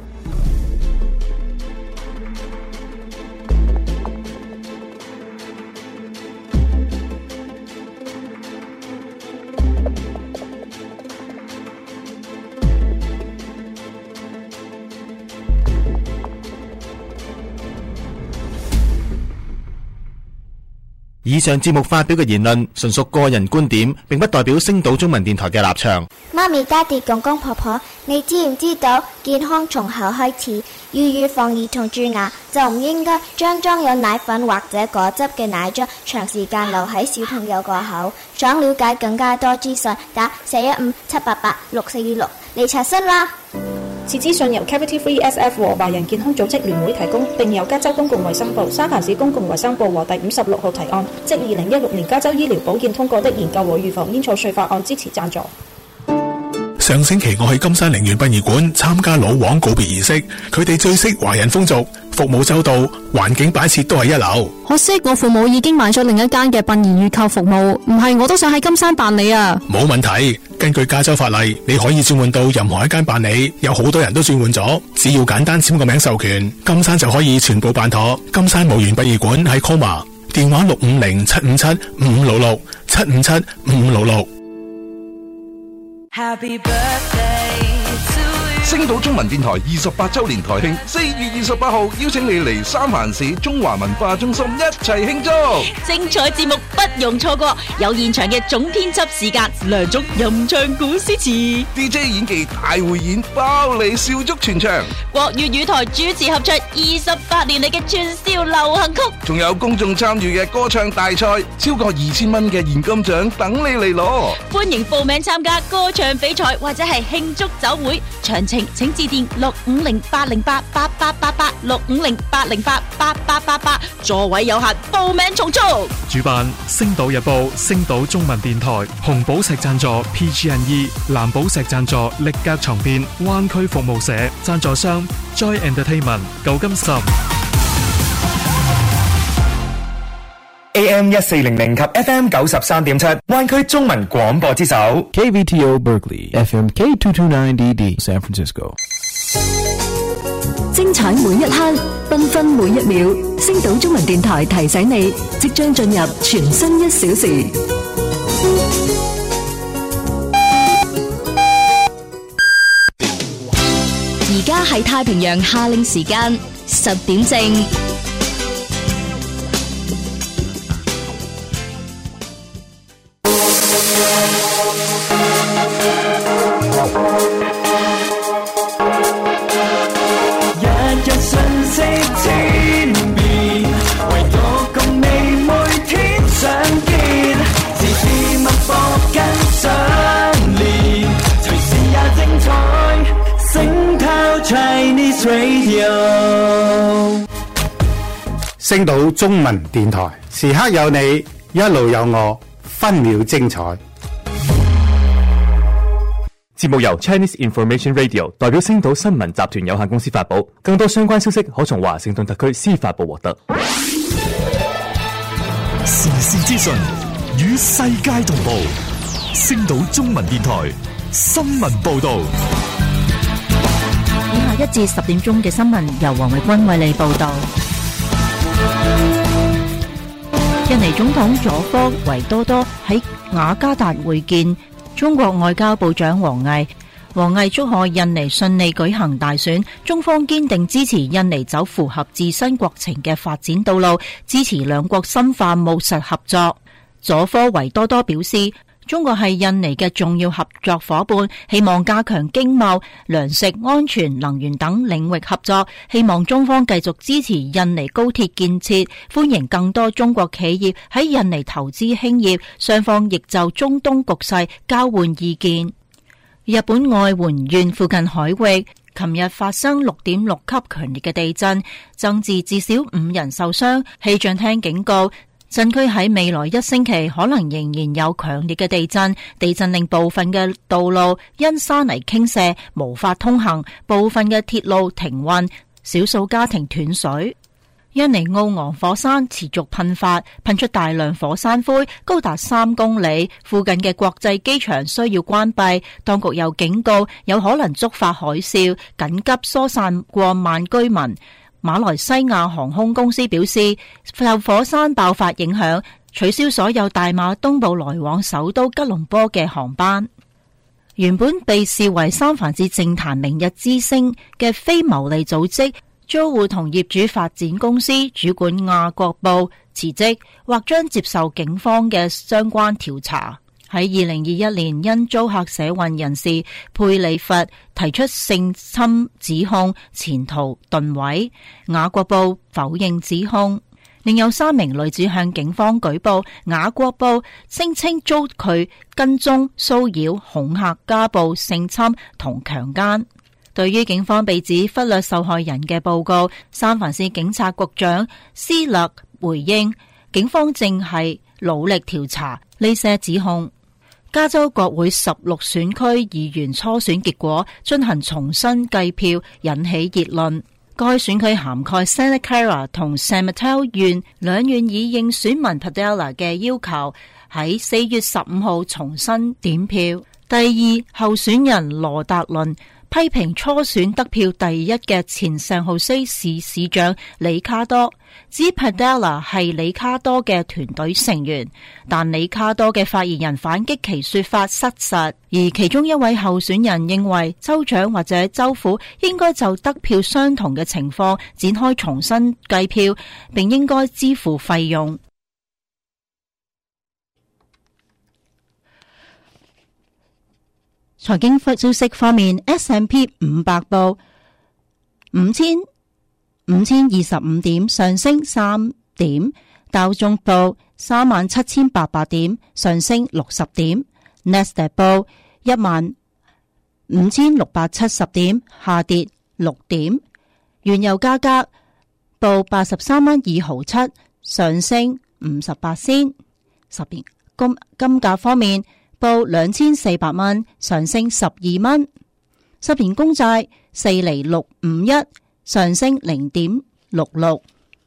以上節目發表嘅言論純屬個人觀點，並不代表星島中文電台嘅立場。 媽咪、爹哋、公公、婆婆，你知唔知道健康從口開始？要預防兒童蛀牙，就唔應該將裝有奶粉或者果汁嘅奶樽長時間留喺小朋友個口。想了解更加多資訊，打四一五七八八六四二六嚟查詢啦。 此資訊由 Cavity Free S F 和華人健康組織聯會提供，並由加州公共衛生部、三藩市公共衛生部和第五十六號提案，即二零一六年加州醫療保健通過的研究和預防煙草稅法案支持贊助。 上星期我去金山陵園殯儀館參加老王告別儀式，佢哋最識華人風俗，服務周到，環境擺設都係一流。 可惜我父母已經買咗另一間嘅殯儀預購服務，唔係我都想喺金山辦理啊。 冇問題，根據加州法例，你可以轉換到任何一間辦理，有好多人都轉換咗，只要簡單簽個名授權，金山就可以全部辦妥。金山墓園殯儀館喺 Coma， 電話六五零七五七五五六六七五七五五六六。 Happy birthday to you。 星島中文電台二十八周年台慶，四月二十八號邀請你嚟三藩市中華文化中心一齊慶祝。 精彩節目不容錯過，有現場嘅總編輯時間，梁總吟唱古詩詞 ，D J 演技大匯演，包你笑足全場。 國粵語台主持合唱二十八年嚟嘅串燒流行曲， 仲有公眾參與嘅歌唱大賽，超過二千蚊嘅現金獎等你嚟攞。 歡迎報名參加歌唱比賽或者係慶祝酒會，詳情請致電六五零八零八八八八八六五零八零八八八八八，座位有限，報名從速。 主辦星島日報、星島中文電台，紅寶石贊助 P G and E， 藍寶石贊助力格床墊，灣區服務社贊助商 Joy Entertainment， 舊金山。 A M 一四零零及 F M 九十三點七，灣區中文廣播之首。 K V T O Berkeley F M K two twenty-nine D D San Francisco。 精彩每一刻，繽紛每一秒。星島中文電台提醒你，即將進入全新一小時。而家係太平洋夏令時間十點正。 星島中文電台，時刻有你，一路有我，分秒精彩。 節目由 Chinese Information Radio 代表星島新聞集團有限公司發布，更多相關消息可從華盛頓特區司法部獲得。 時事資訊與世界同步，星島中文電台新聞報道。 以下一至十點鐘嘅新聞由黃慧君為你報道。印尼總統佐科維多多喺雅加達會見中國外交部長王毅。王毅祝賀印尼順利舉行大選，中方堅定支持印尼走符合自身國情嘅發展道路，支持兩國深化務實合作。佐科維多多表示，中國係印尼嘅重要合作伙伴，希望加強經貿、糧食安全、能源等領域合作，希望中方繼續支持印尼高鐵建設，歡迎更多中國企業喺印尼投資興業，雙方亦就中東局勢交換意見。日本愛媛縣附近海域琴日發生六點六級強烈嘅地震，增至至少五人受傷，氣象廳警告震區喺未來一星期可能仍然有強烈嘅地震，地震令部分嘅道路因沙泥傾瀉無法通行，部分嘅鐵路停運，少數家庭斷水。印尼奧昂火山持續噴發，噴出大量火山灰，高達三公里，附近嘅國際機場需要關閉，當局又警告有可能觸發海嘯，緊急疏散過萬居民。馬來西亞航空公司表示，受火山爆發影響，取消所有大馬東部來往首都吉隆坡嘅航班。原本被視為三藩市政壇明日之星嘅非牟利組織租戶同業主發展公司主管亞國部辭職，或將接受警方嘅相關調查。喺二零二一年，因租客社運人士佩里佛提出性侵指控，前途遁位。雅國部否認指控，另有三名女子向警方舉報，雅國部聲稱遭佢跟蹤、騷擾、恐嚇、家暴、性侵同強姦。對於警方被指忽略受害人嘅報告，三藩市警察局長斯勒回應，警方正係努力調查呢些指控。 加州國會十六選區議員初選結果進行重新計票，引起熱論。該選區涵蓋 Santa Clara 同 San Mateo 縣兩縣，以應選民 Padilla 嘅要求，喺四月十五號重新點票。第二候選人羅達倫批評初選得票第一嘅前聖荷西市市長里卡多，指 Padilla 係里卡多嘅團隊成員，但里卡多嘅發言人反擊其說法失實，而其中一位候選人認為州長或者州府應該就得票相同嘅情況展開重新計票，並應該支付費用。財經消息方面 ，S and P 五百報五千五千二十五點，上升三點；道瓊報三萬七千八百點，上升六十點；納斯達克報一萬五千六百七十點，下跌六點；原油價格報八十三蚊二毫七，上升五十八仙。十年金金價方面，報兩千四百蚊，上升十二蚊。十年公債四厘六五一，上升零點六六。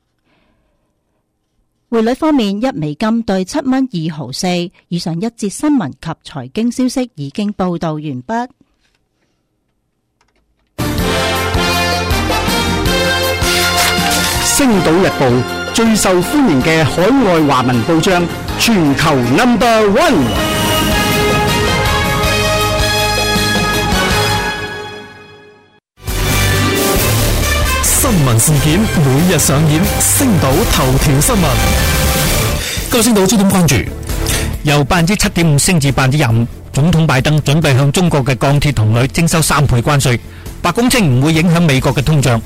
匯率方面，一美金兌七蚊二毫四。以上一節新聞及財經消息已經報道完畢。 星島日報最受歡迎嘅海外華文報章，全球 number one。 新聞事件每日上演，星島頭條新聞。 各位星島焦點關注，由百分之七點五升至百分之廿五，總統拜登準備向中國嘅鋼鐵同鋁徵收三倍關稅。白宮稱唔會影響美國嘅通脹。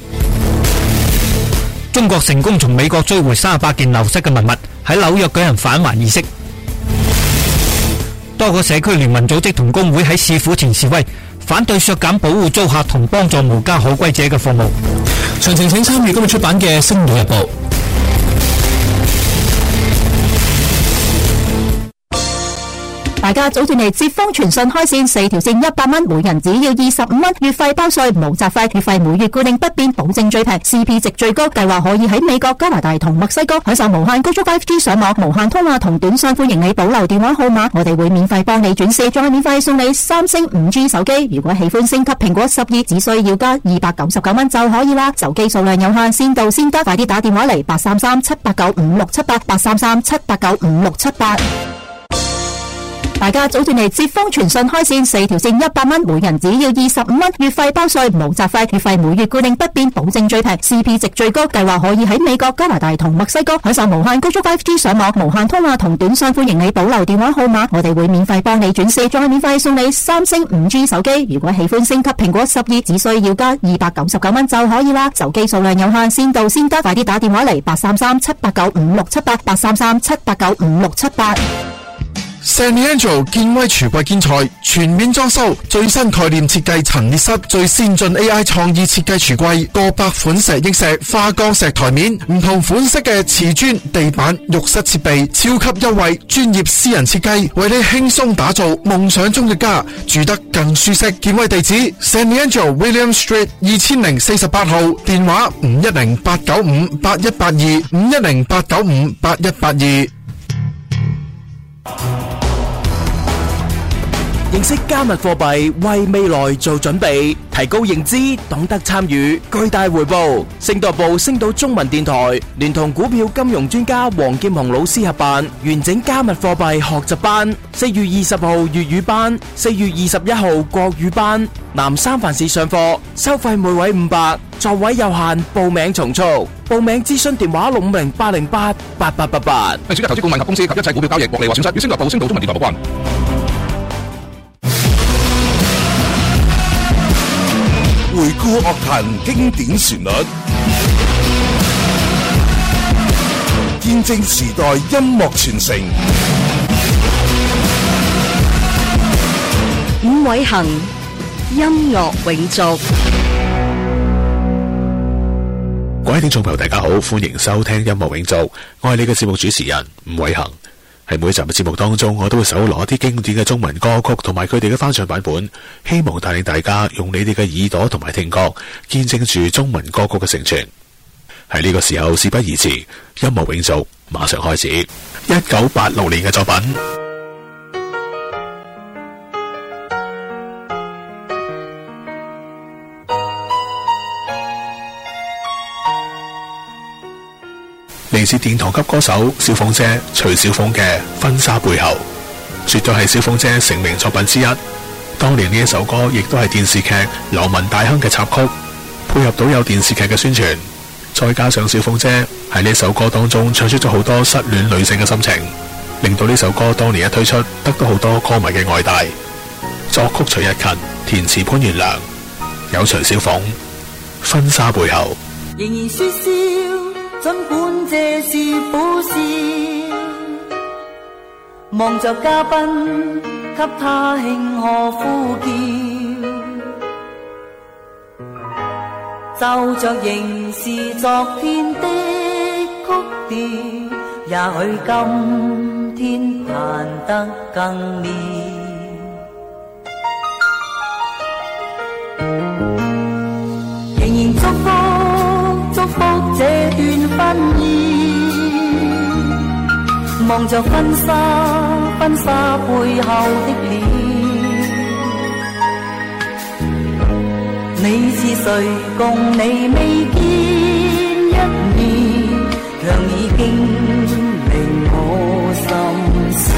中國成功從美國追回三十八件流失嘅文物，喺紐約舉行返還儀式。多個社區聯盟組織同工會喺市府前示威，反對削減保護租客同幫助無家可歸者嘅服務。 詳情請參與今日出版嘅《星島日報》。 大家早段嚟接風傳訊開線，四條線一百蚊，每人只要二十五蚊，月費包稅冇雜費，月費每月固定不變，保證最平 ，C P 值最高，計劃可以喺美國、加拿大同墨西哥享受無限高速 五 G 上網、無限通話同短信，歡迎你保留電話號碼，我哋會免費幫你轉線，仲係免費送你三星五 G 手機。如果喜歡升級蘋果十二，只需要加二百九十九蚊就可以啦。手機數量有限，先到先得，快啲打電話嚟八三三七八九五六七八八三三七八九五六七八。大家早段嚟接風傳訊開線，四條線一百蚊，每人只要二十五蚊，月費包稅冇雜費，月費每月固定不變，保證最平 ，C P 值最高，計劃可以喺美國、加拿大同墨西哥享受無限高速 五 G 上網、無限通話同短信，歡迎你保留電話號碼，我哋會免費幫你轉線，仲係免費送你三星五 G 手機。如果喜歡升級蘋果十二，只需要加二百九十九蚊就可以啦。手機數量有限，先到先得，快啲打電話嚟八三三七八九五六七八八三三七八九五六七八。 San Leandro 健威櫥櫃建材全面裝修，最新概念設計陳列室，最先進 A I 創意設計櫥櫃，過百款石英石、花崗石台面，唔同款式嘅瓷磚、地板、浴室設備，超級優惠，專業私人設計，為你輕鬆打造夢想中嘅家，住得更舒適。健威地址 San Leandro William Street 二千零四十八號，電話五一零八九五八一八二五一零八九五八一八二。 認識加密貨幣，為未來做準備，提高認知，懂得參與，巨大回報。星島報星島中文電台聯同股票金融專家黃劍雄老師合辦完整加密貨幣學習班，四月二十號粵語班，四月二十一號國語班，南三藩市上課，收費每位五百，座位有限，報名從速。報名諮詢電話六五零八零八八八八八。 選擇投資顧問及公司及一切股票交易獲利或損失，與星島報星島中文電台無關。回顧樂壇經典旋律，見證時代音樂傳承。 伍偉恆，音樂永續。 各位聽眾朋友大家好，歡迎收聽音樂永續，我係你嘅節目主持人伍偉恆。 喺每集嘅節目當中，我都會搜羅一啲經典嘅中文歌曲同埋佢哋嘅翻唱版本，希望帶領大家用你哋嘅耳朵同埋聽覺，見證住中文歌曲嘅成全。喺呢個時候，事不宜遲，音樂永續馬上開始。一九八六年嘅作品，嚟自殿堂級歌手小鳳姐徐小鳳嘅《婚紗背後》，絕對係小鳳姐成名作品之一。當年呢一首歌亦都係電視劇《流氓大亨》嘅插曲，配合到有電視劇嘅宣傳，再加上小鳳姐喺呢首歌當中唱出咗好多失戀女性嘅心情，令到呢首歌當年一推出，得到好多歌迷嘅愛戴。作曲徐日勤，填詞潘元良，有徐小鳳《婚紗背後》。 仍然說笑，儘管這是苦笑，望着嘉賓給他慶賀呼叫，奏着仍是昨天的曲調，也許今天彈得更妙。仍然祝福祝福這段婚姻，望着婚紗婚紗背後的臉，你是誰共你未見一面，卻已經令我心事。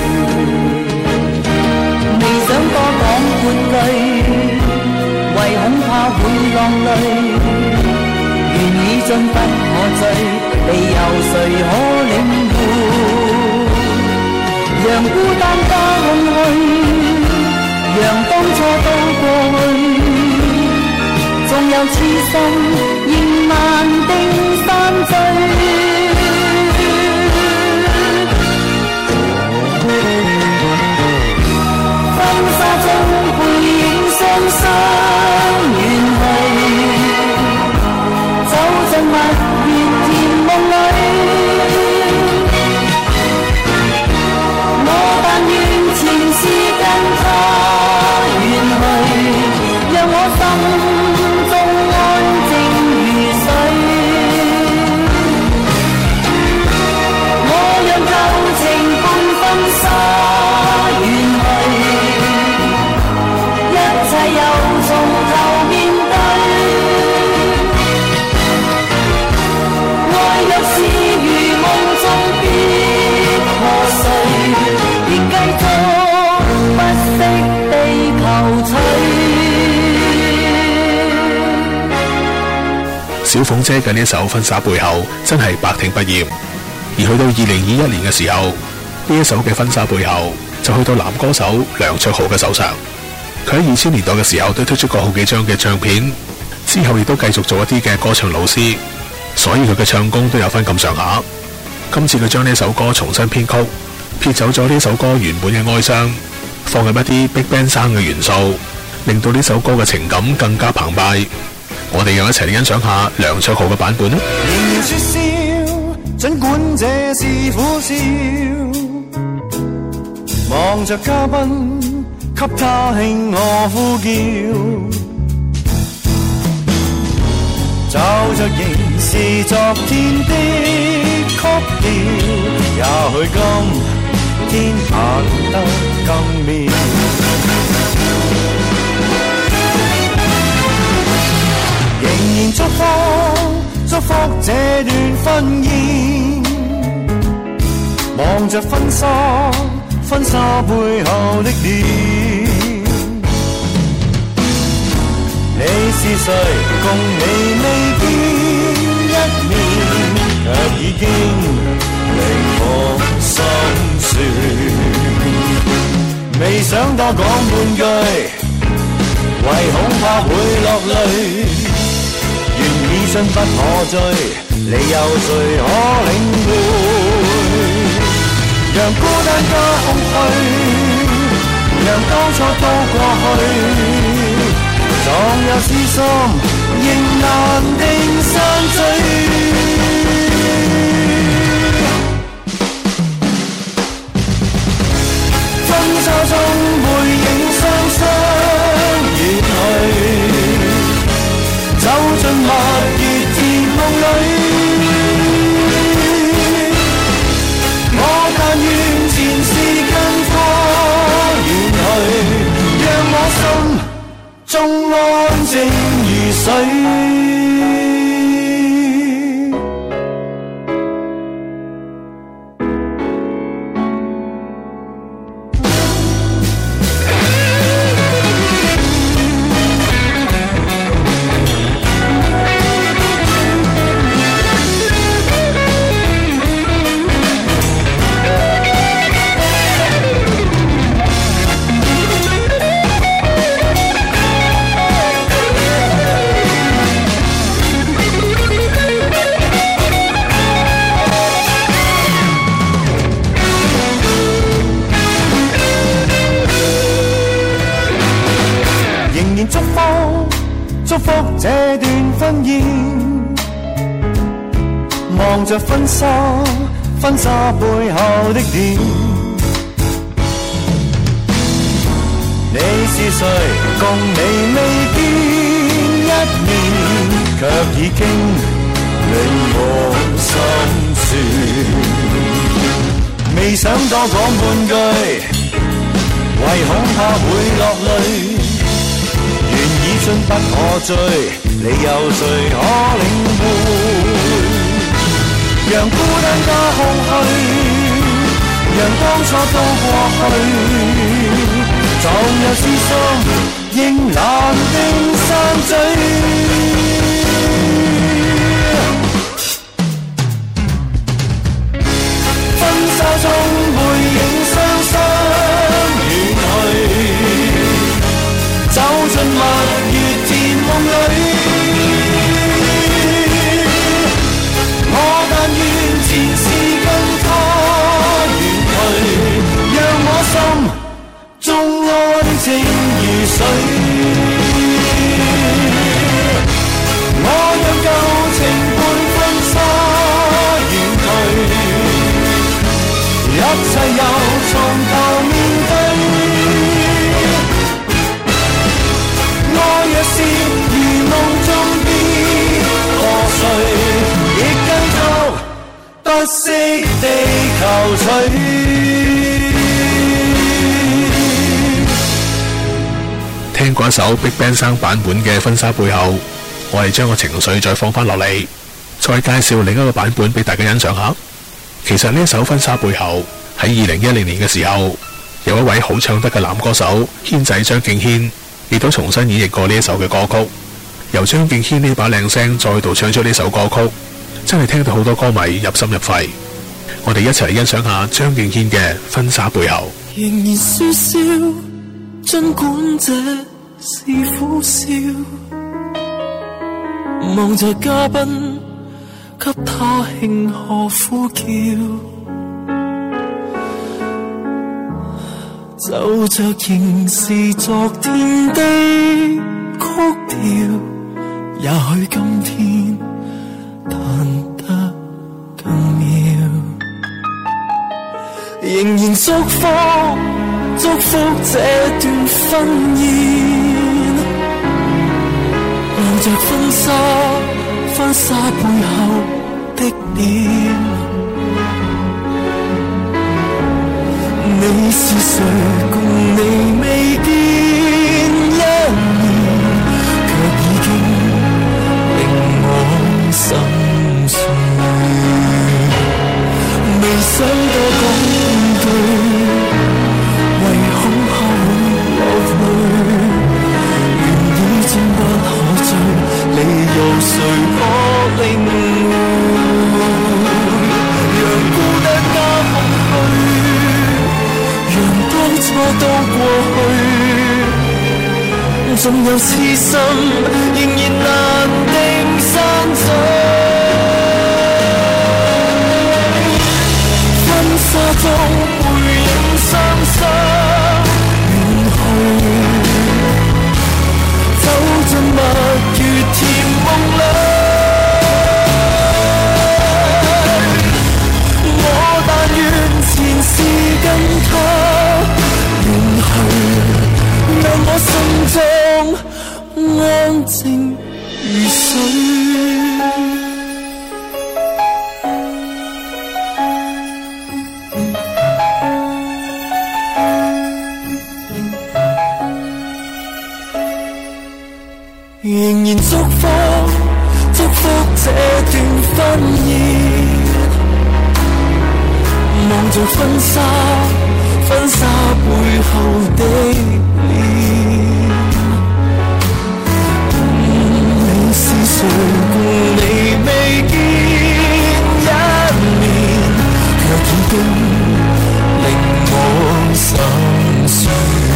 未想多講半句，為恐怕會落淚，願意進不可追，理由誰可領會？讓孤單加空虛，讓當初都過去，縱有痴心仍難定散聚。婚紗中背影雙雙遠去，走進蜜月甜夢裏，我但願前世跟他遠去，讓我心中安靜如水，我讓舊情伴婚紗遠去，一切又從頭面對。愛若是如夢中必破碎，便繼續不息地求取。 小鳳姐嘅呢首《婚紗背後》真係百聽不厭，而去到二零二一年嘅時候，呢一首嘅《婚紗背後》就去到男歌手梁卓豪嘅手上。佢喺二千年代嘅時候都推出過好幾張嘅唱片，之後亦都繼續做一啲嘅歌唱老師，所以佢嘅唱功都有分咁上下。今次佢將呢首歌重新編曲，撇走咗呢首歌原本嘅哀傷，放入一啲 Big Band 生嘅元素，令到呢首歌嘅情感更加澎湃。我哋又一齊嚟欣賞下梁卓豪嘅版本啦。 仍然說笑，儘管這是苦笑，望着嘉賓給他慶賀呼叫，奏着仍是昨天的曲調，也許今天彈得更妙。仍然祝福祝福這段婚姻，望着婚紗婚紗背後的臉，你是誰共你未見一面，卻已經令我心酸。未想多講半句，為恐怕會落淚，願已信不可追，理由誰可領會？讓孤單加空虛，讓當初都過去，縱有痴心仍難定散聚。 這段婚宴，望着婚紗，婚紗背後的臉。你是誰？共你未見一面，卻已經令我心酸。未想多講半句，為恐怕會落淚。緣已盡不可追，你有誰可領會？讓孤單加空虛，讓當初都過去。縱有痴心，仍難定散聚。婚紗中背影雙雙遠去，走進蜜月甜夢裏。我但願前世跟他遠去，讓我心中安靜如水。我讓舊情伴婚紗遠去，一切又從頭面對。我若是如夢中必破碎，亦跟着不息地球取。 聽過一首 Big Bang 生版本嘅婚紗背後，我哋將個情緒再放翻落嚟，再介紹另一個版本俾大家欣賞下。其實呢一首婚紗背後喺二零一零年嘅時候，有一位好唱得嘅男歌手軒仔張敬軒，亦都重新演繹過呢一首嘅歌曲。由張敬軒呢把靚聲再度唱出呢首歌曲，真係聽到好多歌迷入心入肺。我哋一齊嚟欣賞下張敬軒嘅婚紗背後。 仍然說笑，盡管這是苦笑，望着嘉賓給他慶賀呼叫，奏着仍是昨天的曲調，也許今天彈得更妙，仍然祝福祝福這段婚宴，望着婚紗婚紗背後的臉，你是誰？共你未見一面，卻已經令我心碎。未想多講半句，為恐怕會落淚。緣已盡不可追，理由誰可領會？讓孤單加空虛，讓當初都過去，總有痴心仍然難定散聚。婚紗中背影雙雙遠去，走進蜜月甜夢裏。我但願前世跟他遠去，讓我心中安靜如水。仍然祝福祝福這段婚宴，望着婚紗婚紗背後的臉，你是誰？共你未見一面，卻已經令我心碎。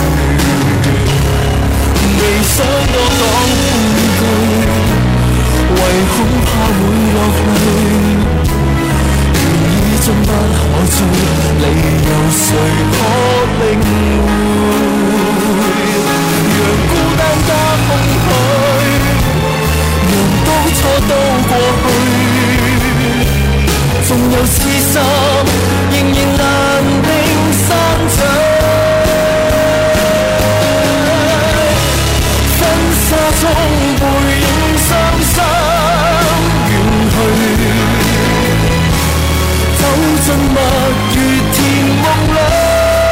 未想多講半句，為恐怕會落淚。緣已盡不可追，理由誰可領會？讓孤單加空虛， 痴心仍然難令散場，婚紗中背影雙雙遠去，走進蜜月甜夢裏。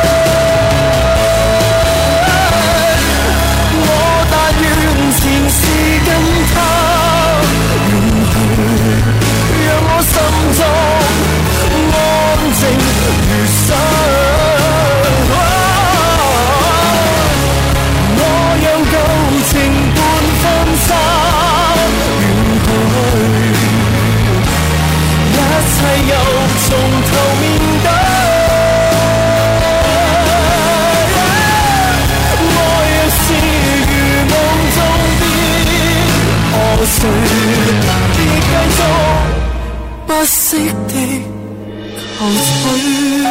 前事跟他遠去，讓我心中安靜如水。我讓舊情伴婚紗遠去，一切又從頭面對。誰亦繼續不息地求取。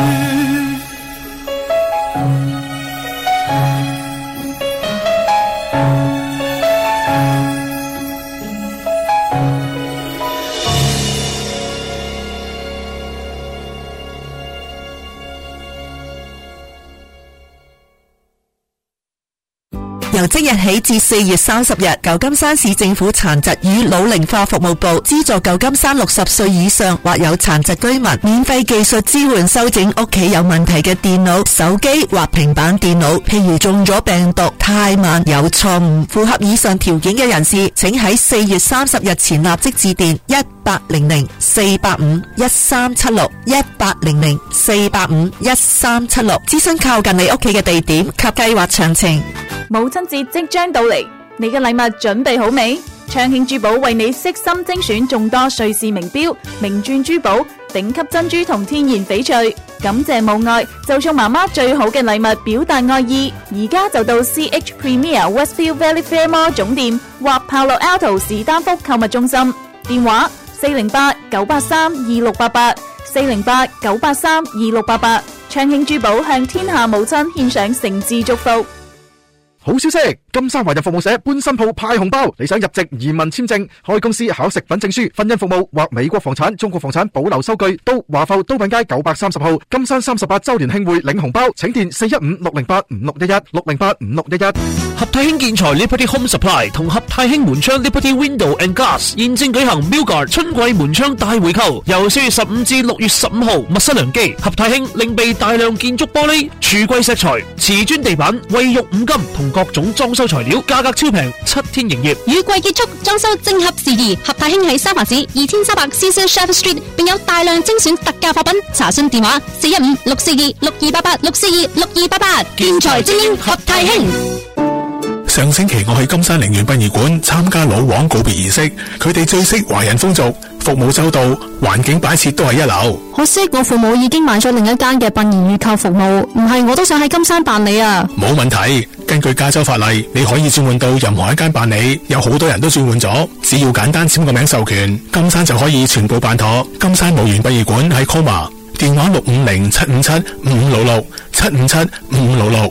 由即日起至四月三十日，舊金山市政府殘疾與老齡化服務部資助舊金山六十歲以上或有殘疾居民免費技術支援修整屋企有問題嘅電腦、手機或平板電腦，譬如中咗病毒、太慢、有錯誤。符合以上條件嘅人士，請喺四月三十日前立即致電一八零零四八五一三七六一八零零四八五一三七六，諮詢靠近你屋企嘅地點及計劃詳情。 母親節即將到嚟，你嘅禮物準備好未？昌興珠寶為你悉心精選眾多瑞士名錶、名鑽珠寶、頂級珍珠同天然翡翠，感謝母愛，就送媽媽最好嘅禮物表達愛意。而家就到 C H Premier Westfield Valley Fair Mall 總店或 Palo Alto 士丹福購物中心，電話四零八九八三二六八八四零八九八三二六八八。昌興珠寶向天下母親獻上誠摯祝福。 好消息！金山華人服務社搬新鋪派紅包，你想入籍、移民簽證、開公司、考食品證書、婚姻服務或美國房產、中國房產保留收據，都華埠都品街九百三十號金山三十八周年慶會領紅包，請電四一五六零八五六一一六零八五六一一。 合泰興建材 Liberty Home Supply 同合泰興門窗 Liberty Window and Glass 現正舉行 Milgard 春季門窗大回購，由四月十五至六月十五號，密室良機。合泰興另備大量建築玻璃、櫥櫃石材、瓷磚地板、衛浴五金同各種裝修材料，價格超平，七天營業。 雨季結束，裝修正合時宜。合泰興喺三藩市二千三百 Cecil Sheriff Street， 並有大量精選特價貨品。查詢電話四一五六四二六二八八六四二六二八八。建材精英合泰興。 上星期我去金山陵園殯儀館參加老王告別儀式，佢哋最識華人風俗，服務周到，環境擺設都係一流。 可惜我父母已經買咗另一間嘅殯儀預購服務，唔係我都想喺金山辦理啊。 冇問題，根據加州法例，你可以轉換到任何一間辦理，有好多人都轉換咗，只要簡單簽個名授權，金山就可以全部辦妥。金山墓園殯儀館喺 Coma， 電話六五零七五七五五六六七五七五五六六。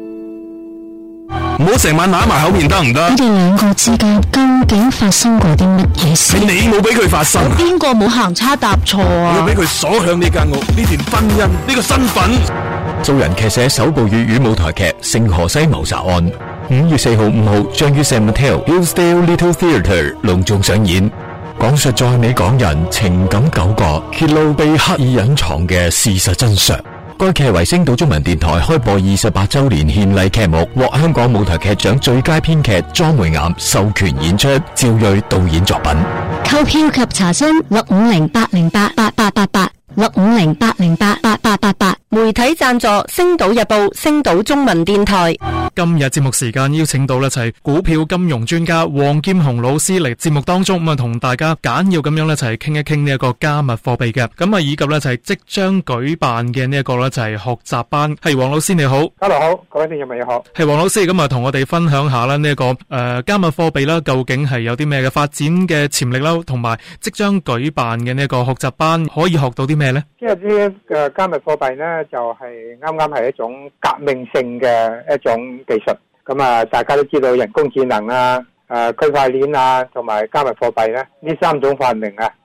唔好成晚揦埋口面得唔得？ 你哋兩個之間究竟發生過啲乜嘢事？ 係你冇俾佢發生， 邊個冇行差踏錯啊？ 我要俾佢鎖響呢間屋、呢段婚姻、呢個身份。 做人劇社首部粵語舞台劇《聖荷西謀殺案》，五月四號、五號將於 San Mateo Hillsdale Little Theatre 隆重上演，講述在美港人情感糾葛，揭露被刻意隱藏嘅事實真相。該劇為星島中文電台開播二十八周年獻禮劇目，獲香港舞台劇獎最佳編劇莊梅岩授權演出，趙睿導演作品。 購票及查詢六五零八零八八八八八六五零八零八八八八八。 媒體贊助星島日報、星島中文電台。 今日節目時間邀請到呢就係股票金融專家黃劍雄老師嚟節目當中，咁啊同大家簡要咁樣呢就係傾一傾呢一個加密貨幣嘅，咁啊以及呢就係即將舉辦嘅呢一個呢就係學習班。係黃老師你好。 Hello 好，各位聽眾朋友好。 係黃老師，咁啊同我哋分享下啦呢一個誒、呃、加密貨幣啦，究竟係有啲咩嘅發展嘅潛力啦，同埋即將舉辦嘅呢一個學習班可以學到啲咩呢？ 即係呢嘅加密貨幣呢，就係啱啱係一種革命性嘅一種技術。咁啊，大家都知道人工智能啊、誒區塊鏈啊，同埋加密貨幣咧，呢三種發明啊，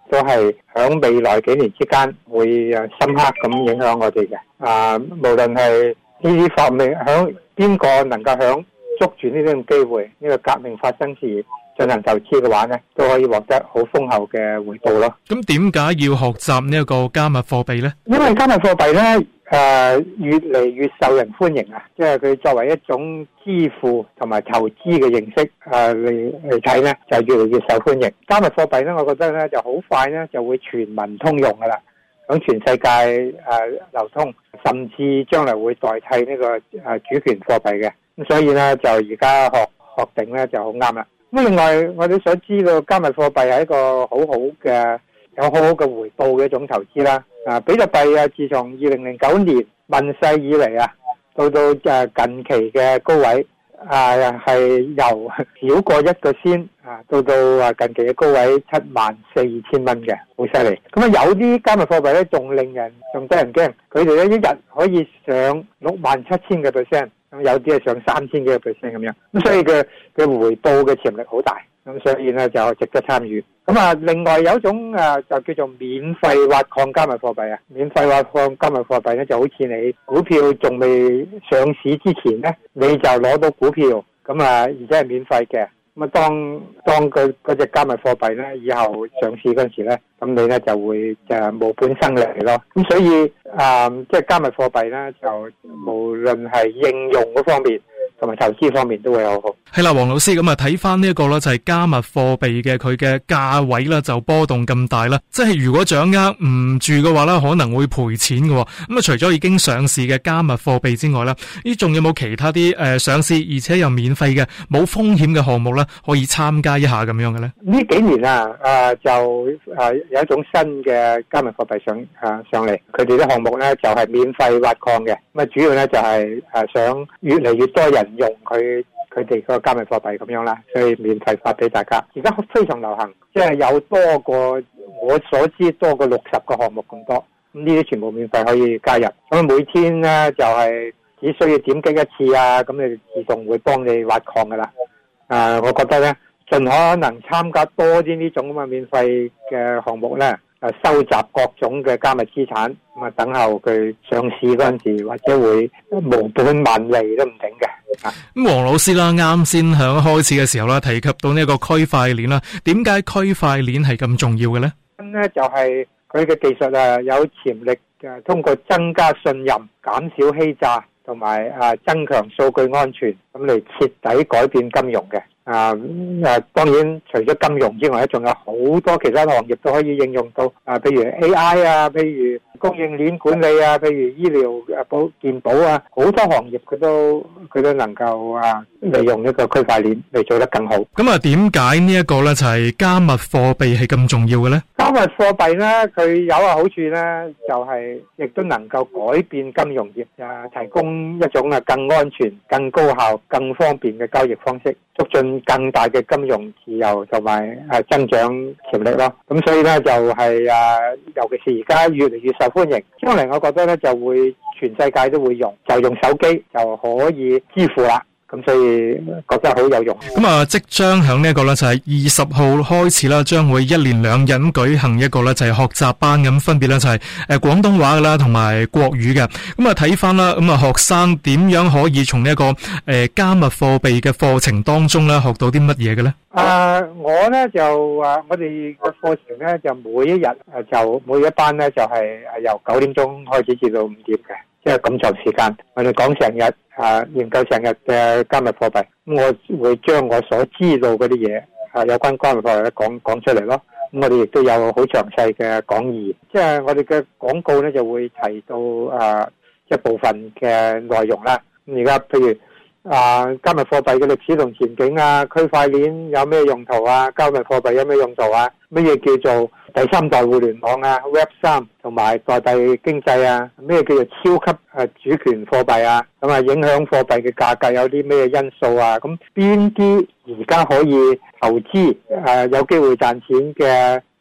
都係響未來幾年之間會誒深刻咁影響我哋嘅。啊，無論係呢啲方面，響邊個能夠響捉住呢啲咁機會，呢、這個革命發生時進行投資嘅話呢，都可以獲得好豐厚嘅回報咯。 咁點解要學習呢一個加密貨幣呢？ 因為加密貨幣呢，誒、呃、越嚟越受人歡迎啊！即係佢作為一種支付同埋投資嘅形式，誒嚟嚟睇呢，就越嚟越受歡迎。加密貨幣呢，我覺得呢就好快呢就會全民通用噶啦，響全世界誒、呃、流通，甚至將來會代替呢、這個誒、呃、主權貨幣嘅。咁所以呢，就而家學學定呢就好啱啦。咁另外，我哋所知道加密貨幣係一個好好嘅、有好好嘅回報嘅一種投資啦。啊，比特幣啊，自從二零零九年問世以嚟啊，到到誒近期嘅高位啊，係由少過一個仙啊，到到啊近期嘅高位七萬四千蚊嘅，好犀利。咁啊，有啲加密貨幣咧，仲令人仲得人驚，佢哋咧一日可以上六萬七千嘅 percent。咁有啲係上三千幾個 percent 咁樣，咁所以佢嘅回報嘅潛力好大，咁所以咧就值得參與。咁啊，另外有一種誒就叫做免費挖礦加密貨幣啊，免費挖礦加密貨幣咧就好似你股票仲未上市之前咧，你就攞到股票，咁啊而且係免費嘅。咁啊，當當佢嗰隻加密貨幣咧，以後上市嗰陣時咧，咁你咧就會就無本生利咯。咁所以啊，即係加密貨幣咧，就無論係應用嗰方面同埋投資方面都會好好。 係啦，黃老師，咁啊睇翻呢一個咧，就係加密貨幣嘅佢嘅價位啦，就波動咁大啦。即係如果掌握唔住嘅話咧，可能會賠錢嘅。咁啊，除咗已經上市嘅加密貨幣之外咧，呢仲有冇其他啲誒、呃、上市而且又免費嘅冇風險嘅項目咧，可以參加一下咁樣嘅咧？ 呢幾年啊，誒、呃、就誒、呃、有一種新嘅加密貨幣上誒、呃、上嚟，佢哋啲項目咧就係、是、免費挖礦嘅。咁啊，主要咧就係、是、誒想越嚟越多人用佢。佢哋個加密貨幣咁樣啦，所以免費發俾大家。而家非常流行，即係有多過我所知多過六十個項目咁多。咁呢啲全部免費可以加入。咁每天咧就係只需要點擊一次啊，咁你自動會幫你挖礦噶啦。啊，我覺得咧盡可能參加多啲呢種咁嘅免費嘅項目咧。誒，收集各種嘅加密資產，咁啊，等候佢上市嗰陣時，或者會無本萬利都唔定嘅。 咁黃老師啦，啱先響開始嘅時候啦，提及到呢一個區塊鏈啦，點解區塊鏈係咁重要嘅咧？ 咁咧就係佢嘅技術啊，有潛力誒，通過增加信任、減少欺詐同埋啊增強數據安全，咁嚟徹底改變金融嘅。啊誒，當然除咗金融之外咧，仲有好多其他行業都可以應用到啊，譬如 A I 啊，譬如供應鏈管理啊，譬如醫療誒保健保啊，好多行業佢都佢都能夠啊利用呢個區塊鏈嚟做得更好。 咁啊，點解呢一個咧就係加密貨幣係咁重要嘅咧？ 加密貨幣咧，佢有個好處咧，就係亦都能夠改變金融業啊，提供一種啊更安全、更高效、更方便嘅交易方式，促進更大嘅金融自由同埋誒增長潛力咯。咁所以咧就係誒，尤其是而家越嚟越受歡迎，將來我覺得咧就會全世界都會用，就用手機就可以支付啦。咁所以覺得好有用。 咁啊，即將響呢一個咧就係二十號開始啦，將會一連兩日咁舉行一個咧就係學習班，咁分別咧就係誒廣東話噶啦同埋國語嘅。咁啊睇翻啦，咁啊學生點樣可以從呢一個誒加密貨幣嘅課程當中咧學到啲乜嘢嘅咧？ 啊，我咧就啊，我哋嘅課程咧就每一日誒就每一班咧就係誒由九點鐘開始至到五點嘅。即係咁長時間，我哋講成日啊，研究成日嘅加密貨幣，咁我會將我所知道嗰啲嘢啊，有關加密貨幣咧講講出嚟咯。咁我哋亦都有好詳細嘅講義，即係我哋嘅廣告咧就會提到啊一部分嘅內容啦。咁而家譬如啊，加密貨幣嘅歷史同前景啊，區塊鏈有咩用途啊，加密貨幣有咩用途啊，乜嘢叫做第三代互聯網啊 Web 三同埋代幣經濟啊，咩叫做超級誒主權貨幣啊，咁啊影響貨幣嘅價格有啲咩因素啊，咁邊啲而家可以投資誒有機會賺錢嘅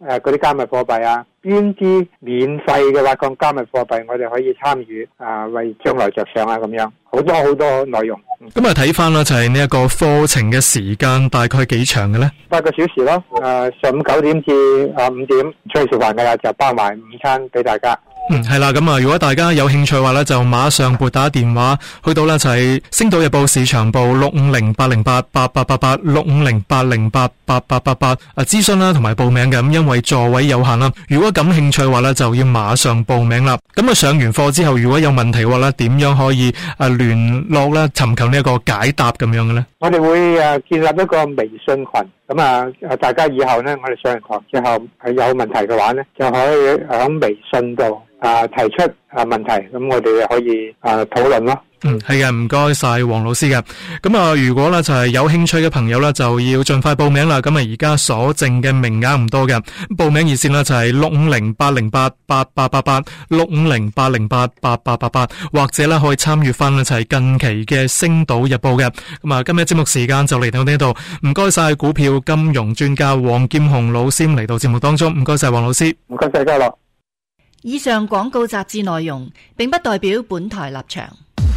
誒嗰啲加密貨幣啊，邊啲免費嘅挖礦加密貨幣我哋可以參與啊，為將來着想啊咁樣，好多好多內容。 咁啊睇翻啦，就係呢一個課程嘅時間大概幾長嘅咧？ 八個小時咯，誒上午九點至啊五點出去食飯噶啦，就包埋午餐俾大家。 嗯，係啦，咁啊，如果大家有興趣嘅話咧，就馬上撥打電話去到咧就係星島日報市場部六五零八零八八八八八六五零八零八八八八八啊諮詢啦，同埋報名嘅。咁因為座位有限啦，如果感興趣嘅話咧，就要馬上報名啦。咁啊上完課之後，如果有問題嘅話咧，點樣可以啊聯絡咧，尋求呢一個解答咁樣嘅咧？ 我哋會誒建立一個微信群，咁啊誒大家以後咧，我哋上完堂之後係有問題嘅話咧，就可以喺微信度啊提出啊問題，咁我哋可以啊討論咯。 嗯，係嘅，唔該晒黃老師嘅。咁啊，如果咧就係有興趣嘅朋友咧，就要盡快報名啦。咁啊，而家所剩嘅名額唔多嘅，報名熱線咧就係六五零八零八八八八八六五零八零八八八八八，或者咧可以參與翻咧就係近期嘅星島日報嘅。咁啊，今日節目時間就嚟到呢度，唔該晒股票金融專家黃劍虹老師嚟到節目當中，唔該晒黃老師， 唔該晒嘉樂。 以上廣告雜誌內容並不代表本台立場。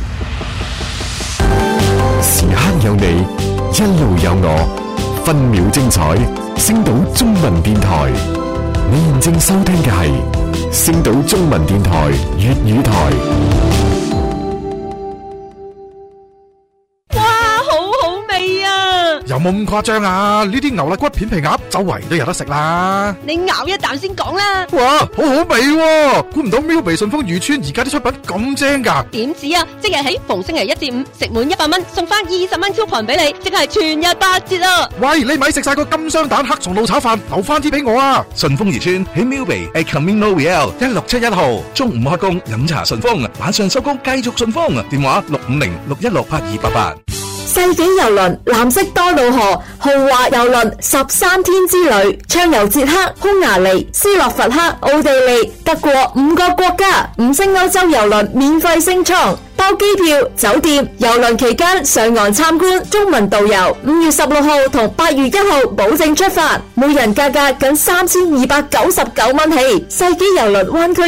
時刻有你，一路有我，分秒精彩。星島中文電台，你現正收聽嘅係星島中文電台粵語台。 有冇咁誇張啊？呢啲牛肋骨片皮鴨周圍都有得食啦。 你咬一啖先講啦。 哇，好好味喎！估唔到喵鼻順豐漁村而家啲出品咁正噶。 點止啊！即日起逢星期一至五食滿一百蚊送翻二十蚊 coupon 俾你，即係全日八折啊！ 喂，你咪食晒個金雙蛋黑松露炒飯，留翻啲俾我啊！ 順豐漁村喺喵鼻 at Camino Real 一六七一號，中午開工飲茶順豐，晚上收工繼續順豐。電話六五零六一六八二八八。 世紀郵輪藍色多瑙河豪華郵輪十三天之旅，暢遊捷克、匈牙利、斯洛伐克、奧地利、德國五個國家，五星歐洲郵輪免費升艙，包機票、酒店，郵輪期間上岸參觀，中文導遊。五月十六號同八月一號保證出發，每人價格僅三千二百九十九蚊起。世紀郵輪灣區